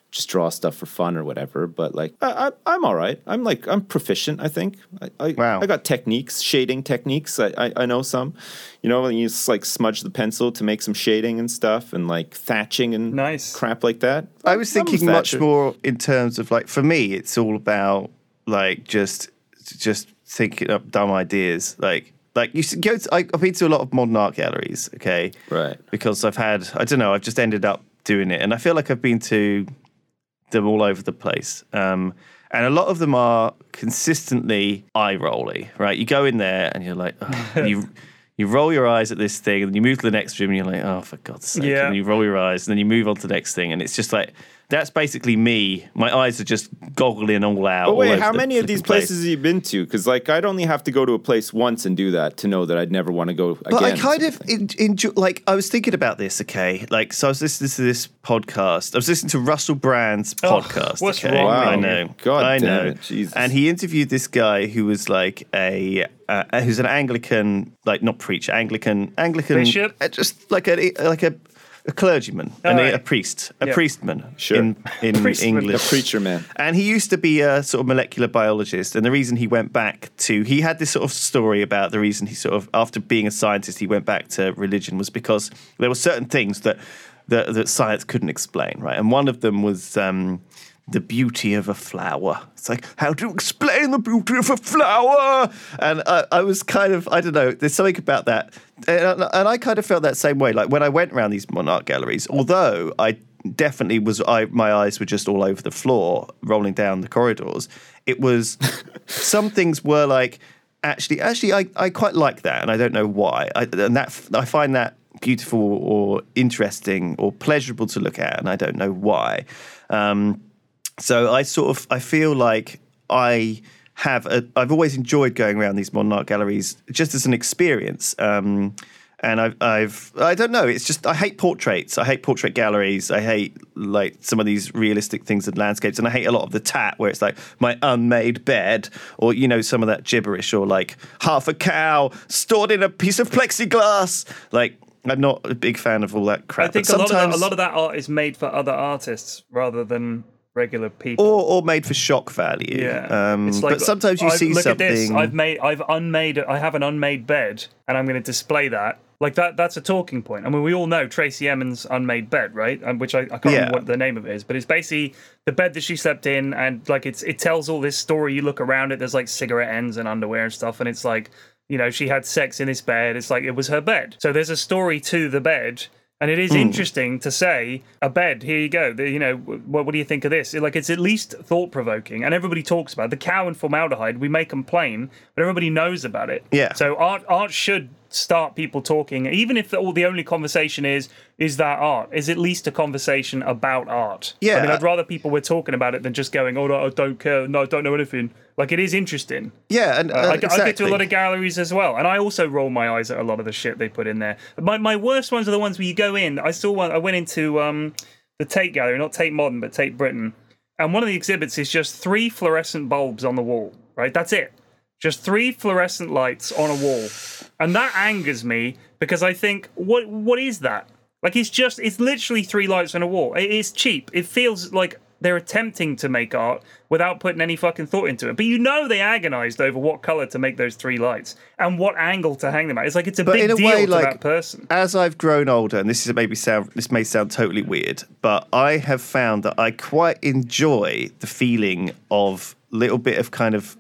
just draw stuff for fun or whatever. But like, I, I, I'm all right. I'm like, I'm proficient, I think. I, I, wow. I got techniques, shading techniques. I, I, I know some, you know, and you just like smudge the pencil to make some shading and stuff and like thatching and nice. crap like that. I was thinking much more in terms of like, for me, it's all about like just, just thinking up dumb ideas. Like, Like you go, to, I, I've been to a lot of modern art galleries, okay, right? Because I've had, I don't know, I've just ended up doing it, and I feel like I've been to them all over the place, um, and a lot of them are consistently eye rolly, right? You go in there and you're like, oh, and you you roll your eyes at this thing, and then you move to the next room, and you're like, oh, for God's sake, yeah. and you roll your eyes, and then you move on to the next thing, and it's just like. That's basically me. My eyes are just goggling all out. But wait, all how the many of these place. places have you been to? Because like, I'd only have to go to a place once and do that to know that I'd never want to go again. But I kind of enjoy. Like, I was thinking about this. Okay, like, so I was listening to this podcast. I was listening to Russell Brand's podcast. Oh, what's okay? wrong? Wow. I know. God I damn know. it, Jesus. And he interviewed this guy who was like a uh, who's an Anglican, like not preacher, Anglican, Anglican Bishop? uh, just like a like a. A clergyman oh, and right. a, a priest, a yeah. priestman Sure. in, in Priestman. English. A preacher man. And he used to be a sort of molecular biologist. And the reason he went back to, he had this sort of story about the reason he sort of, after being a scientist, he went back to religion was because there were certain things that that, that science couldn't explain, right? And one of them was um, the beauty of a flower. It's like, how to explain the beauty of a flower? And I, I was kind of, I don't know, there's something about that. And, and I kind of felt that same way. Like when I went around these modern art galleries, although I definitely was, I, my eyes were just all over the floor, rolling down the corridors, it was, some things were like, actually, actually, I, I quite like that. And I don't know why. I, and that I find that beautiful or interesting or pleasurable to look at. And I don't know why. Um, So I sort of, I feel like I have, a, I've always enjoyed going around these modern art galleries just as an experience. Um, and I've, I've, I don't know, it's just, I hate portraits. I hate portrait galleries. I hate like some of these realistic things and landscapes. And I hate a lot of the tat where it's like my unmade bed or, you know, some of that gibberish or like half a cow stored in a piece of plexiglass. Like, I'm not a big fan of all that crap. I think a lot, of that, a lot of that art is made for other artists rather than regular people, or, or made for shock value. Yeah, um, it's like, but sometimes you I've, see look something. At this. I've made, I've unmade, I have an unmade bed, and I'm going to display that. Like that, that's a talking point. I mean, we all know Tracy Emin's unmade bed, right? Um, which I, I can't Yeah. remember what the name of it is, but it's basically the bed that she slept in, and like it's it tells all this story. You look around it, there's like cigarette ends and underwear and stuff, and it's like, you know, she had sex in this bed. It's like it was her bed. So there's a story to the bed. And it is mm. interesting to say, a bed, here you go. The, you know, what, what do you think of this? Like, it's at least thought-provoking. And everybody talks about it. The cow and formaldehyde, we may complain, but everybody knows about it. Yeah. So art art should start people talking, even if the, all the only conversation is, is that art, is at least a conversation about art. Yeah. I mean, I'd rather people were talking about it than just going, oh, no, I don't care, no, I don't know anything. Like, it is interesting. Yeah, and uh, uh, I, exactly. I get to a lot of galleries as well, and I also roll my eyes at a lot of the shit they put in there. My my worst ones are the ones where you go in. I saw one. I went into um, the Tate Gallery, not Tate Modern, but Tate Britain, and one of the exhibits is just three fluorescent bulbs on the wall. Right, that's it. Just three fluorescent lights on a wall, and that angers me because I think, what what is that? Like, it's just it's literally three lights on a wall. It, it's cheap. It feels like they're attempting to make art without putting any fucking thought into it. But you know they agonized over what color to make those three lights and what angle to hang them at. It's like it's a but big in a deal way, to like, that person. As I've grown older, and this is maybe sound this may sound totally weird, but I have found that I quite enjoy the feeling of a little bit of kind of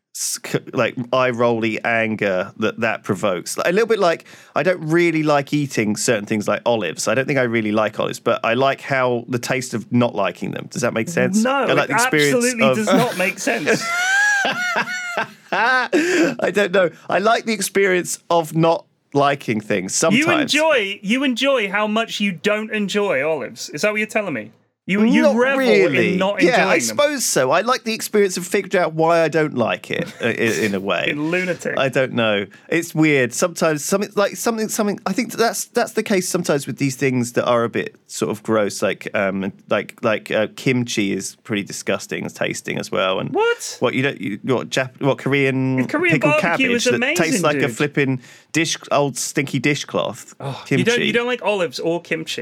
like eye-rolly anger that that provokes. A little bit like, I don't really like eating certain things like olives. I don't think I really like olives, but I like how the taste of not liking them. Does that make sense? No, I like it the experience absolutely of... does not make sense. I don't know. I like the experience of not liking things sometimes. You enjoy, you enjoy how much you don't enjoy olives. Is that what you're telling me? You you not revel really. in not enjoying yeah, I them. suppose so. I like the experience of figuring out why I don't like it in, in a way. In lunatic. I don't know. It's weird. Sometimes something like something something. I think that's that's the case sometimes with these things that are a bit sort of gross. Like um like like uh, kimchi is pretty disgusting tasting as well. And what? What you don't you what Jap what Korean, Korean pickled barbecue cabbage is that amazing, tastes like dude. a flipping dish old stinky dishcloth. Oh, kimchi. you don't you don't like olives or kimchi.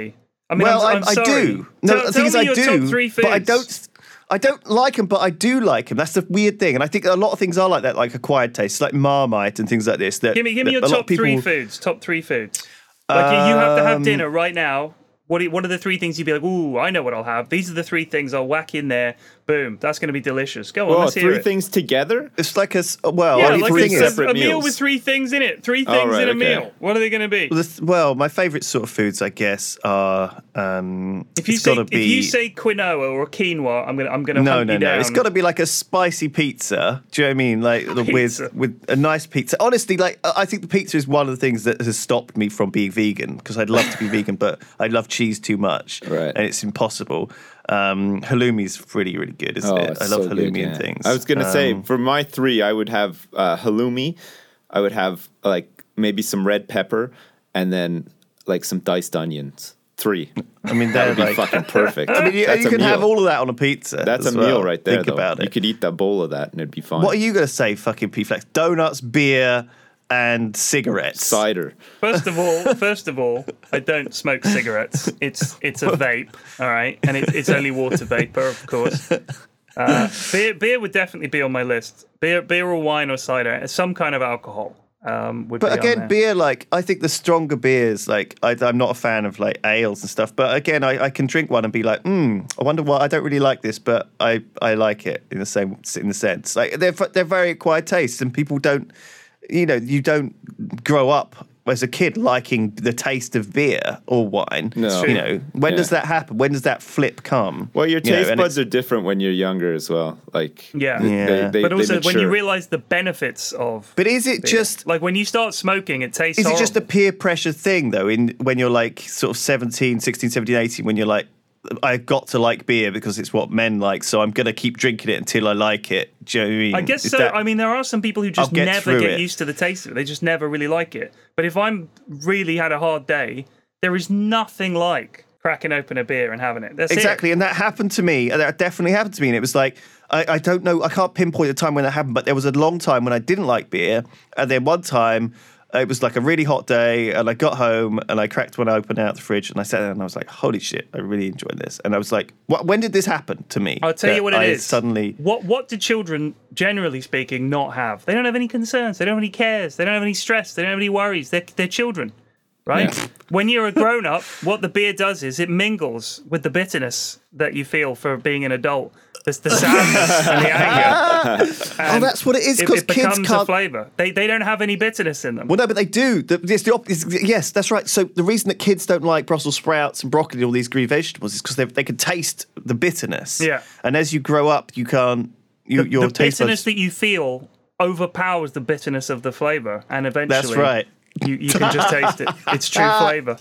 I mean, well, I'm, I'm I, sorry. I do. No, tell, the tell thing is, me I your do, top three foods. but I don't. I don't like them, but I do like them. That's the weird thing, and I think a lot of things are like that, like acquired tastes, like Marmite and things like this. That give me, give me your a lot top of people, three foods. Top three foods. Like um, you have to have Um, dinner right now. What are, what are the three things you'd be like? Ooh, I know what I'll have. These are the three things I'll whack in there. Boom, that's going to be delicious. Go on, Well, let's hear three it. things together? It's like a s- well, Yeah, I mean, like the a, thing a, is, separate a meal meals. with three things in it. Three Oh, things right, in a okay. meal. What are they going to be? Well, the- well, my favourite sort of foods, I guess, are um, If you it's say got to if be. you say quinoa or quinoa, I'm gonna I'm gonna no, hunt no, you no. down. It's got to be like a spicy pizza. Do you know what I mean? Like the- Pizza. with with a nice pizza. Honestly, like I think the pizza is one of the things that has stopped me from being vegan because I'd love to be vegan, but I love cheese too much, Right. and it's impossible. Um, halloumi's really, really good, isn't Oh, it? it's I love so halloumi good, yeah. and things. I was gonna say Um, for my three, I would have uh, halloumi. I would have like maybe some red pepper, and then like some diced onions. Three. I mean, That they're would be like. fucking perfect. I mean, you, That's you a can meal. have all of that on a pizza. That's as a meal well. right there. Think though. about it. You could eat that bowl of that, and it'd be fine. What are you going to say, fucking P-Flex? Donuts, beer, and cigarettes. Cider. First of all, first of all, I don't smoke cigarettes. It's it's a vape, all right, and it, it's only water vapor, of course. Uh, beer beer would definitely be on my list. Beer beer or wine or cider, some kind of alcohol. Um, would But be on again, there. beer, like, I think the stronger beers, like, I, I'm not a fan of, like, ales and stuff. But again, I, I can drink one and be like, hmm, I wonder why I don't really like this, but I, I like it in the same in the sense. Like, they're, they're very acquired tastes, and people don't, you know, you don't grow up as a kid liking the taste of beer or wine. No. You know, when Yeah. does that happen? When does that flip come? Well, your You know, taste and buds it's- are different when you're younger as well. Like, Yeah. they- Yeah. they- they- but they also when you mature. realize the benefits of But is it beer. just... like when you start smoking, it tastes Is it just a horrible. peer pressure thing, though, in when you're like sort of seventeen, sixteen, seventeen, eighteen, when you're like, I've got to like beer because it's what men like, so I'm going to keep drinking it until I like it. Do you know what I mean? I guess Is so. that- I mean, there are some people who just I'll get never through get it. used to the taste of it. They just never really like it. But if I'm really had a hard day, there is nothing like cracking open a beer and having it. That's Exactly, it. and that happened to me. That definitely happened to me, and it was like I, I don't know. I can't pinpoint the time when that happened, but there was a long time when I didn't like beer, and then one time it was like a really hot day, and I got home and I cracked one open out the fridge, and I sat there and I was like, "Holy shit, I really enjoyed this." And I was like, "What? When did this happen to me?" I'll tell you that what it I is. Suddenly, What what do children, generally speaking, not have? They don't have any concerns. They don't have any cares. They don't have any stress. They don't have any worries. They're, they're children, right? Yeah. When you're a grown up, what the beer does is it mingles with the bitterness that you feel for being an adult. The, the sadness and the anger. oh, And that's what it is it, because it kids becomes can't. a flavour. They they don't have any bitterness in them. Well, no, but they do. The, it's the op- it's, yes, that's right. So the reason that kids don't like Brussels sprouts and broccoli and all these green vegetables is because they they can taste the bitterness. Yeah. And as you grow up, you can't. You, the your the taste bitterness buds- that you feel overpowers the bitterness of the flavour, and eventually, That's right. You, you can just taste it. It's true flavour.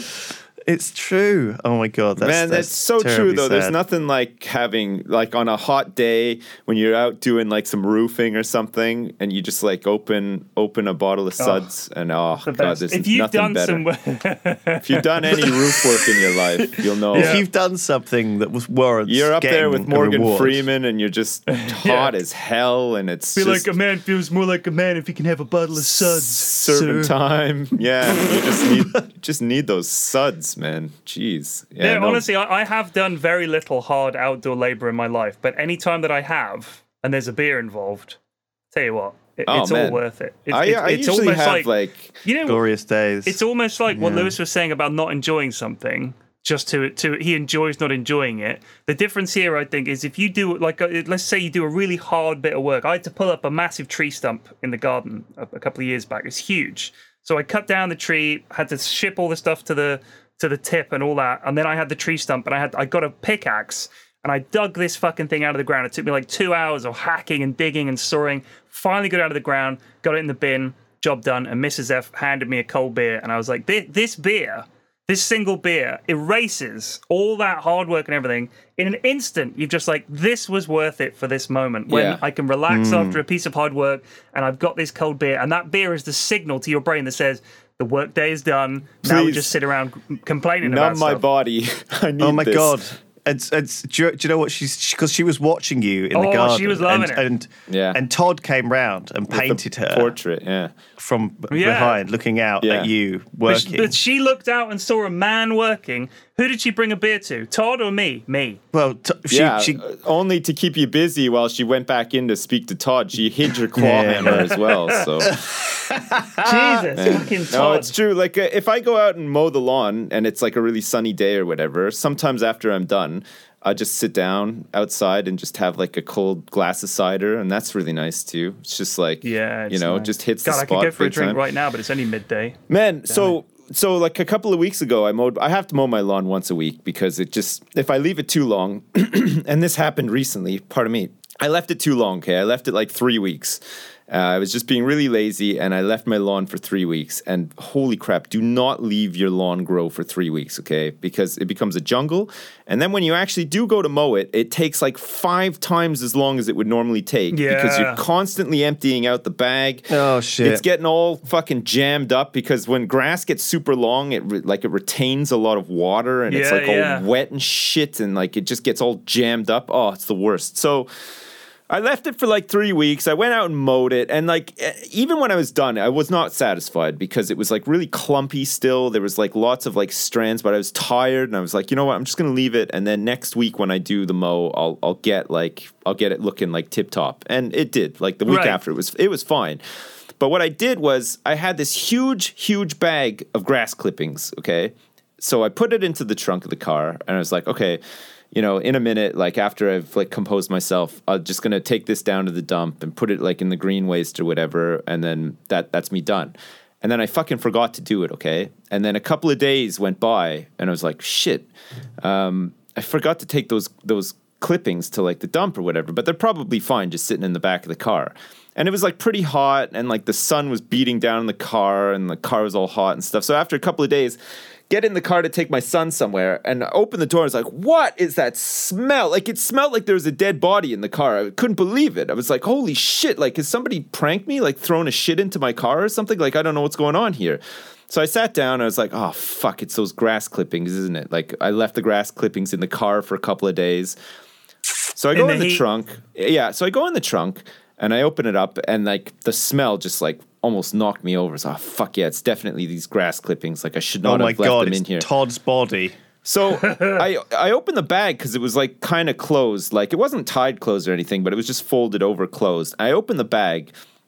It's true. Oh my god, that's, Man, that's, so true terribly though. There's sad. nothing like having like on a hot day when you're out doing like some roofing or something, and you just like open open a bottle of suds, and oh The god, best. there's If you've nothing done better. some, If you've done any roof work in your life, you'll know. If you've done something that was warrants, You're up there getting with a Morgan reward. Freeman, and you're just hot as hell, and it's feel just like a man feels more like a man if he can have a bottle of suds. serving sir. time. Yeah, you just need just need those suds, man. Jeez. Yeah, Yeah, no. honestly, I, I have done very little hard outdoor labour in my life, but any time that I have, and there's a beer involved, tell you what, it, Oh, it's man. all worth it. It's, I, it's, I it's usually almost have like, like you know, Glorious days. it's almost like what Yeah. Lewis was saying about not enjoying something. Just to to he enjoys not enjoying it. The difference here, I think, is if you do like uh, let's say you do a really hard bit of work. I had to pull up a massive tree stump in the garden a, a couple of years back. It's huge. So I cut down the tree, had to ship all the stuff to the to the tip and all that, and then I had the tree stump, and I had I got a pickaxe and I dug this fucking thing out of the ground. It took me like two hours of hacking and digging and sawing. Finally got it out of the ground, got it in the bin, job done. And Missus F handed me a cold beer, and I was like, this, this beer. This single beer erases all that hard work and everything. In an instant, you've just like, this was worth it for this moment. When Yeah. I can relax after a piece of hard work and I've got this cold beer. And that beer is the signal to your brain that says, the work day is done. Now we Please just sit around c- complaining numb about my stuff. body. I need oh my this. god. And, and do, you, do you know what she's because she, she was watching you in oh, the garden. She was loving and, it. And yeah. and Todd came round and painted her portrait, yeah, from yeah. behind, looking out yeah. at you working. But she, but she looked out and saw a man working. Who did she bring a beer to? Todd or me? Me. Well, t- she, yeah, she only to keep you busy while she went back in to speak to Todd. She hid your claw yeah. hammer as well. So Jesus, and, fucking Todd. No, it's true. Like uh, if I go out and mow the lawn and it's like a really sunny day or whatever, sometimes after I'm done, I just sit down outside and just have like a cold glass of cider, and that's really nice too. It's just like yeah, you know, nice. just hits God, the I spot. I could go for a drink time. right now, but it's only midday. Man, Damn so. It. So like a couple of weeks ago, I mowed. I have to mow my lawn once a week because it just if I leave it too long, and this happened recently. Pardon me. I left it too long. Okay, I left it like three weeks. Uh, I was just being really lazy, and I left my lawn for three weeks. And holy crap, do not leave your lawn grow for three weeks, okay? Because it becomes a jungle. And then when you actually do go to mow it, it takes like five times as long as it would normally take. Yeah. Because you're constantly emptying out the bag. Oh, shit. It's getting all fucking jammed up because when grass gets super long, it re- like it retains a lot of water, and yeah, it's like yeah. all wet and shit, and like it just gets all jammed up. Oh, it's the worst. So I left it for like three weeks. I went out and mowed it. And like, even when I was done, I was not satisfied because it was like really clumpy still. There was like lots of like strands, but I was tired and I was like, you know what? I'm just going to leave it. And then next week when I do the mow, I'll, I'll get like, I'll get it looking like tip top. And it did. Like the week right. after it was, it was fine. But what I did was I had this huge, huge bag of grass clippings. Okay. So I put it into the trunk of the car and I was like, okay, you know, in a minute, like after I've like composed myself, I'm just gonna take this down to the dump and put it like in the green waste or whatever, and then that that's me done. And then I fucking forgot to do it, okay? And then a couple of days went by, and I was like, shit, um, I forgot to take those those clippings to like the dump or whatever, but they're probably fine just sitting in the back of the car. And it was like pretty hot, and like the sun was beating down in the car, and the car was all hot and stuff. So after a couple of days, get in the car to take my son somewhere and open the door. I was like, what is that smell? Like, it smelled like there was a dead body in the car. I couldn't believe it. I was like, holy shit. Like, has somebody pranked me? Like, thrown a shit into my car or something? Like, I don't know what's going on here. So I sat down and I was like, oh, fuck, it's those grass clippings, isn't it? Like, I left the grass clippings in the car for a couple of days. So I go in, in the, the trunk. Yeah, so I go in the trunk and I open it up and, like, the smell just, like, almost knocked me over. So, oh, fuck yeah, it's definitely these grass clippings. Like, I should not oh have my left God, them it's in here. Todd's body. So I I opened the bag because it was like kind of closed. Like, it wasn't tied closed or anything, but it was just folded over closed. I opened the bag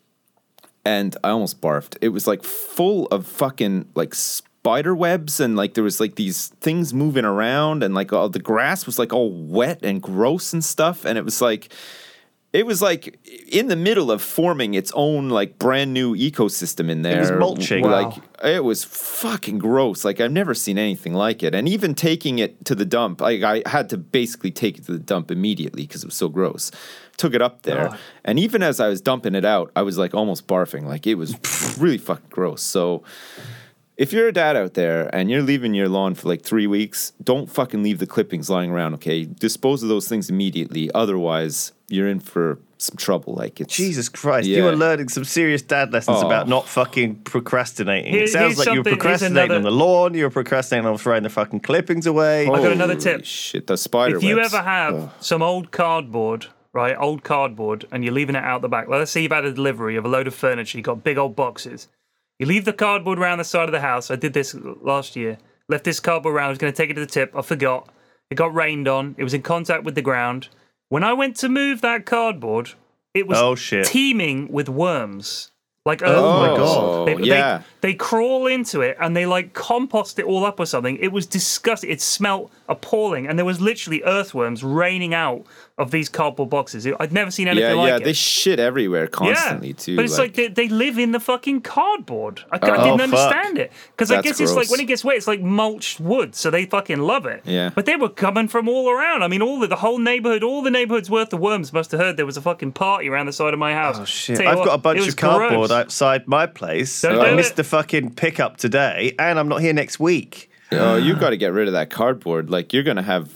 and I almost barfed. It was like full of fucking like spider webs, and like there was like these things moving around, and like all the grass was like all wet and gross and stuff. And it was like, it was like in the middle of forming its own like brand new ecosystem in there. It was mulching. Like, wow. It was fucking gross. Like, I've never seen anything like it. And even taking it to the dump, like, I had to basically take it to the dump immediately because it was so gross. Took it up there. Oh. And even as I was dumping it out, I was like almost barfing. Like, it was really fucking gross. So if you're a dad out there and you're leaving your lawn for like three weeks, don't fucking leave the clippings lying around, okay? Dispose of those things immediately. Otherwise, you're in for some trouble. Like, it's Jesus Christ, yeah. you are learning some serious dad lessons oh. about not fucking procrastinating. Here, it sounds like you're procrastinating another... on the lawn, you're procrastinating on throwing the fucking clippings away. I got another tip. Shit, the spider If you webs. ever have oh. some old cardboard, right, old cardboard, and you're leaving it out the back, let's say you've had a delivery of a load of furniture, you've got big old boxes. You leave the cardboard around the side of the house. I did this last year. Left this cardboard around. I was going to take it to the tip. I forgot. It got rained on. It was in contact with the ground. When I went to move that cardboard, it was oh, shit. teeming with worms. Like, oh my God. They, yeah. They, they crawl into it and they like compost it all up or something. It was disgusting. It smelled appalling. And there was literally earthworms raining out of these cardboard boxes. I'd never seen anything yeah, like yeah, it. Yeah, they shit everywhere constantly, yeah, too. But it's like, like they, they live in the fucking cardboard. I, oh, I didn't understand fuck. it. Because I guess it's gross. like, when it gets wet, it's like mulched wood. So they fucking love it. Yeah. But they were coming from all around. I mean, all the, the whole neighborhood, all the neighborhood's worth of worms must have heard there was a fucking party around the side of my house. Oh, shit. I've what, got a bunch of cardboard gross. outside my place. Don't I do missed it. the fucking pickup today, and I'm not here next week. Oh, you've got to get rid of that cardboard. Like, you're going to have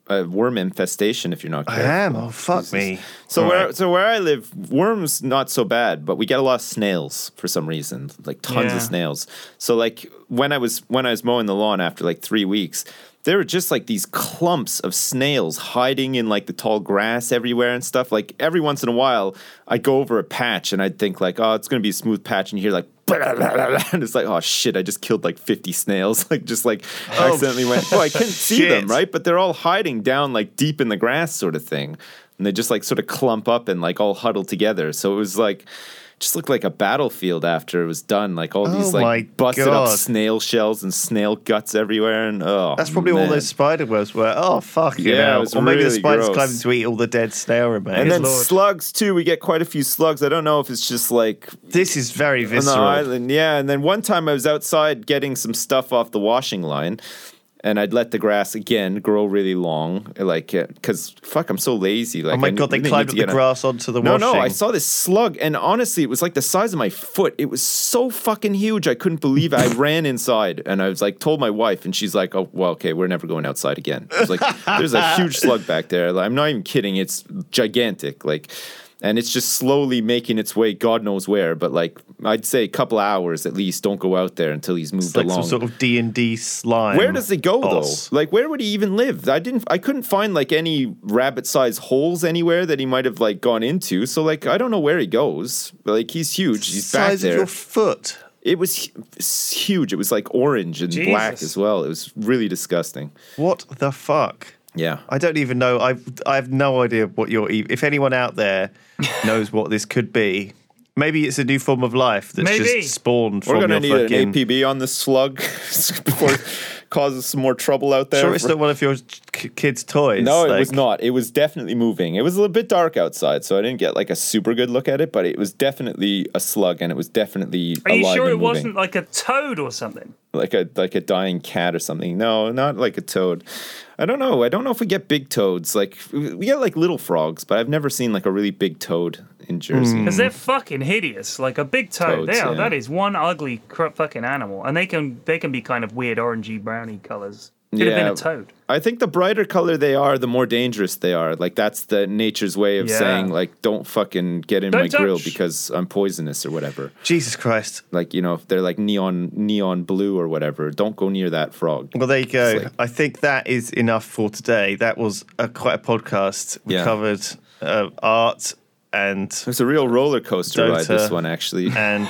a worm infestation if you're not careful. I am. Oh, fuck Jesus. me. So All where right. so where I live, worms not so bad, but we get a lot of snails for some reason, like tons Yeah. of snails. So like when I was when I was mowing the lawn after like three weeks, there were just like these clumps of snails hiding in like the tall grass everywhere and stuff. Like every once in a while, I'd go over a patch and I'd think like, oh, it's gonna be a smooth patch, and you hear like. And it's like, oh shit, I just killed like fifty snails. Like just like Oh, accidentally went, oh, I couldn't see shit. them, right? But they're all hiding down like deep in the grass sort of thing. And they just like sort of clump up and like all huddle together. So it was like, just looked like a battlefield after it was done. Like all these Oh my like busted up God. snail shells and snail guts everywhere. And oh, That's probably man. all those spider webs were. Oh, fuck Yeah, yeah. it was Or maybe the really spiders gross. climbed to eat all the dead snail remains. And then Lord. slugs too. We get quite a few slugs. I don't know if it's just like this is very on the visceral. island. Yeah. And then one time I was outside getting some stuff off the washing line. And I'd let the grass again grow really long, like because fuck, I'm so lazy. Like, Oh my I God, they really climbed need up to the get a- grass onto the No, washing. no, I saw this slug, and honestly, it was like the size of my foot. It was so fucking huge. I couldn't believe it. I ran inside, and I was like, told my wife, and she's like, "Oh, well, okay, we're never going outside again." I was like, "There's a huge slug back there." Like, I'm not even kidding. It's gigantic. Like. And it's just slowly making its way, God knows where. But like, I'd say a couple hours at least. Don't go out there until he's moved It's like along. some sort of D and D slime. Where does it go boss. though? Like, where would he even live? I didn't. I couldn't find like any rabbit-sized holes anywhere that he might have like gone into. So like, I don't know where he goes. But, like, he's huge. He's back Size there. of your foot. It was hu- it's huge. It was like orange and black Jesus. as well. It was really disgusting. What the fuck? Yeah. I don't even know. I I have no idea what you're. e- If anyone out there knows what this could be, maybe it's a new form of life that's Maybe. just spawned We're from gonna your need fucking. an A P B on this slug before it causes some more trouble out there. Sure, it's not one of your k- kids' toys. No, it like- was not. It was definitely moving. It was a little bit dark outside, so I didn't get like a super good look at it, but it was definitely a slug, and it was definitely Are you alive sure and it moving. wasn't like a toad or something? like a like a dying cat or something? No, not like a toad. I don't know. I don't know if we get big toads. Like we get like little frogs, but I've never seen like a really big toad in Jersey. Because they're fucking hideous. Like a big toad. Toads, they are. yeah. That is one ugly cr- fucking animal, and they can they can be kind of weird orangey browny colors. Could have been a toad. I think the brighter color they are, the more dangerous they are. Like that's the nature's way of Yeah. saying like, don't fucking get in Don't my grill touch. because I'm poisonous or whatever. Jesus Christ. Like, you know, if they're like neon neon blue or whatever, don't go near that frog. Well, there you go. It's like- I think that is enough for today. That was a, quite a podcast. We Yeah. covered uh, art and It was a real roller coaster ride, this Dota. one actually. and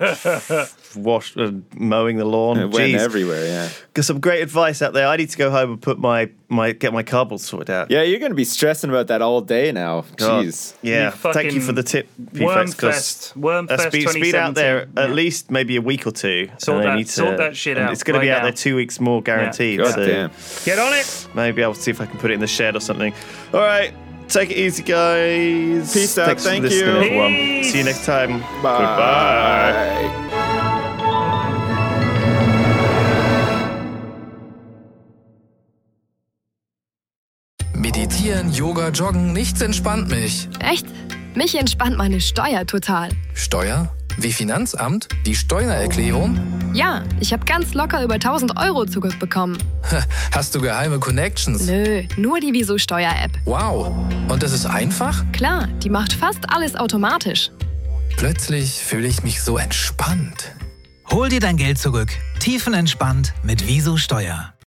wash uh, mowing the lawn. It went Jeez. everywhere, yeah. Got some great advice out there. I need to go home and put my my get my cardboard sorted out. Yeah, you're going to be stressing about that all day now. God. Jeez. Yeah, You thank you for the tip, P-Flex, 'cause Wormfest. Wormfest That's been, it's been out there twenty seventeen. at least maybe a week or two. Sort and I that- need to, sort that shit and out It's going to be right out there now. two weeks more guaranteed. God so damn. Get on it. maybe I'll see if I can put it in the shed or something. All right, take it easy, guys. Peace out. Thanks for Thank listening, you. everyone. Peace. See you next time. Bye. Goodbye. Meditieren, Yoga, Joggen, nichts entspannt mich. Echt? Mich entspannt meine Steuer total. Steuer? Wie Finanzamt? Die Steuererklärung? Ja, ich habe ganz locker über tausend Euro zurückbekommen. Hast du geheime Connections? Nö, nur die Wieso Steuer-App. Wow. Und das ist einfach? Klar, die macht fast alles automatisch. Plötzlich fühle ich mich so entspannt. Hol dir dein Geld zurück. Tiefenentspannt mit Wieso Steuer.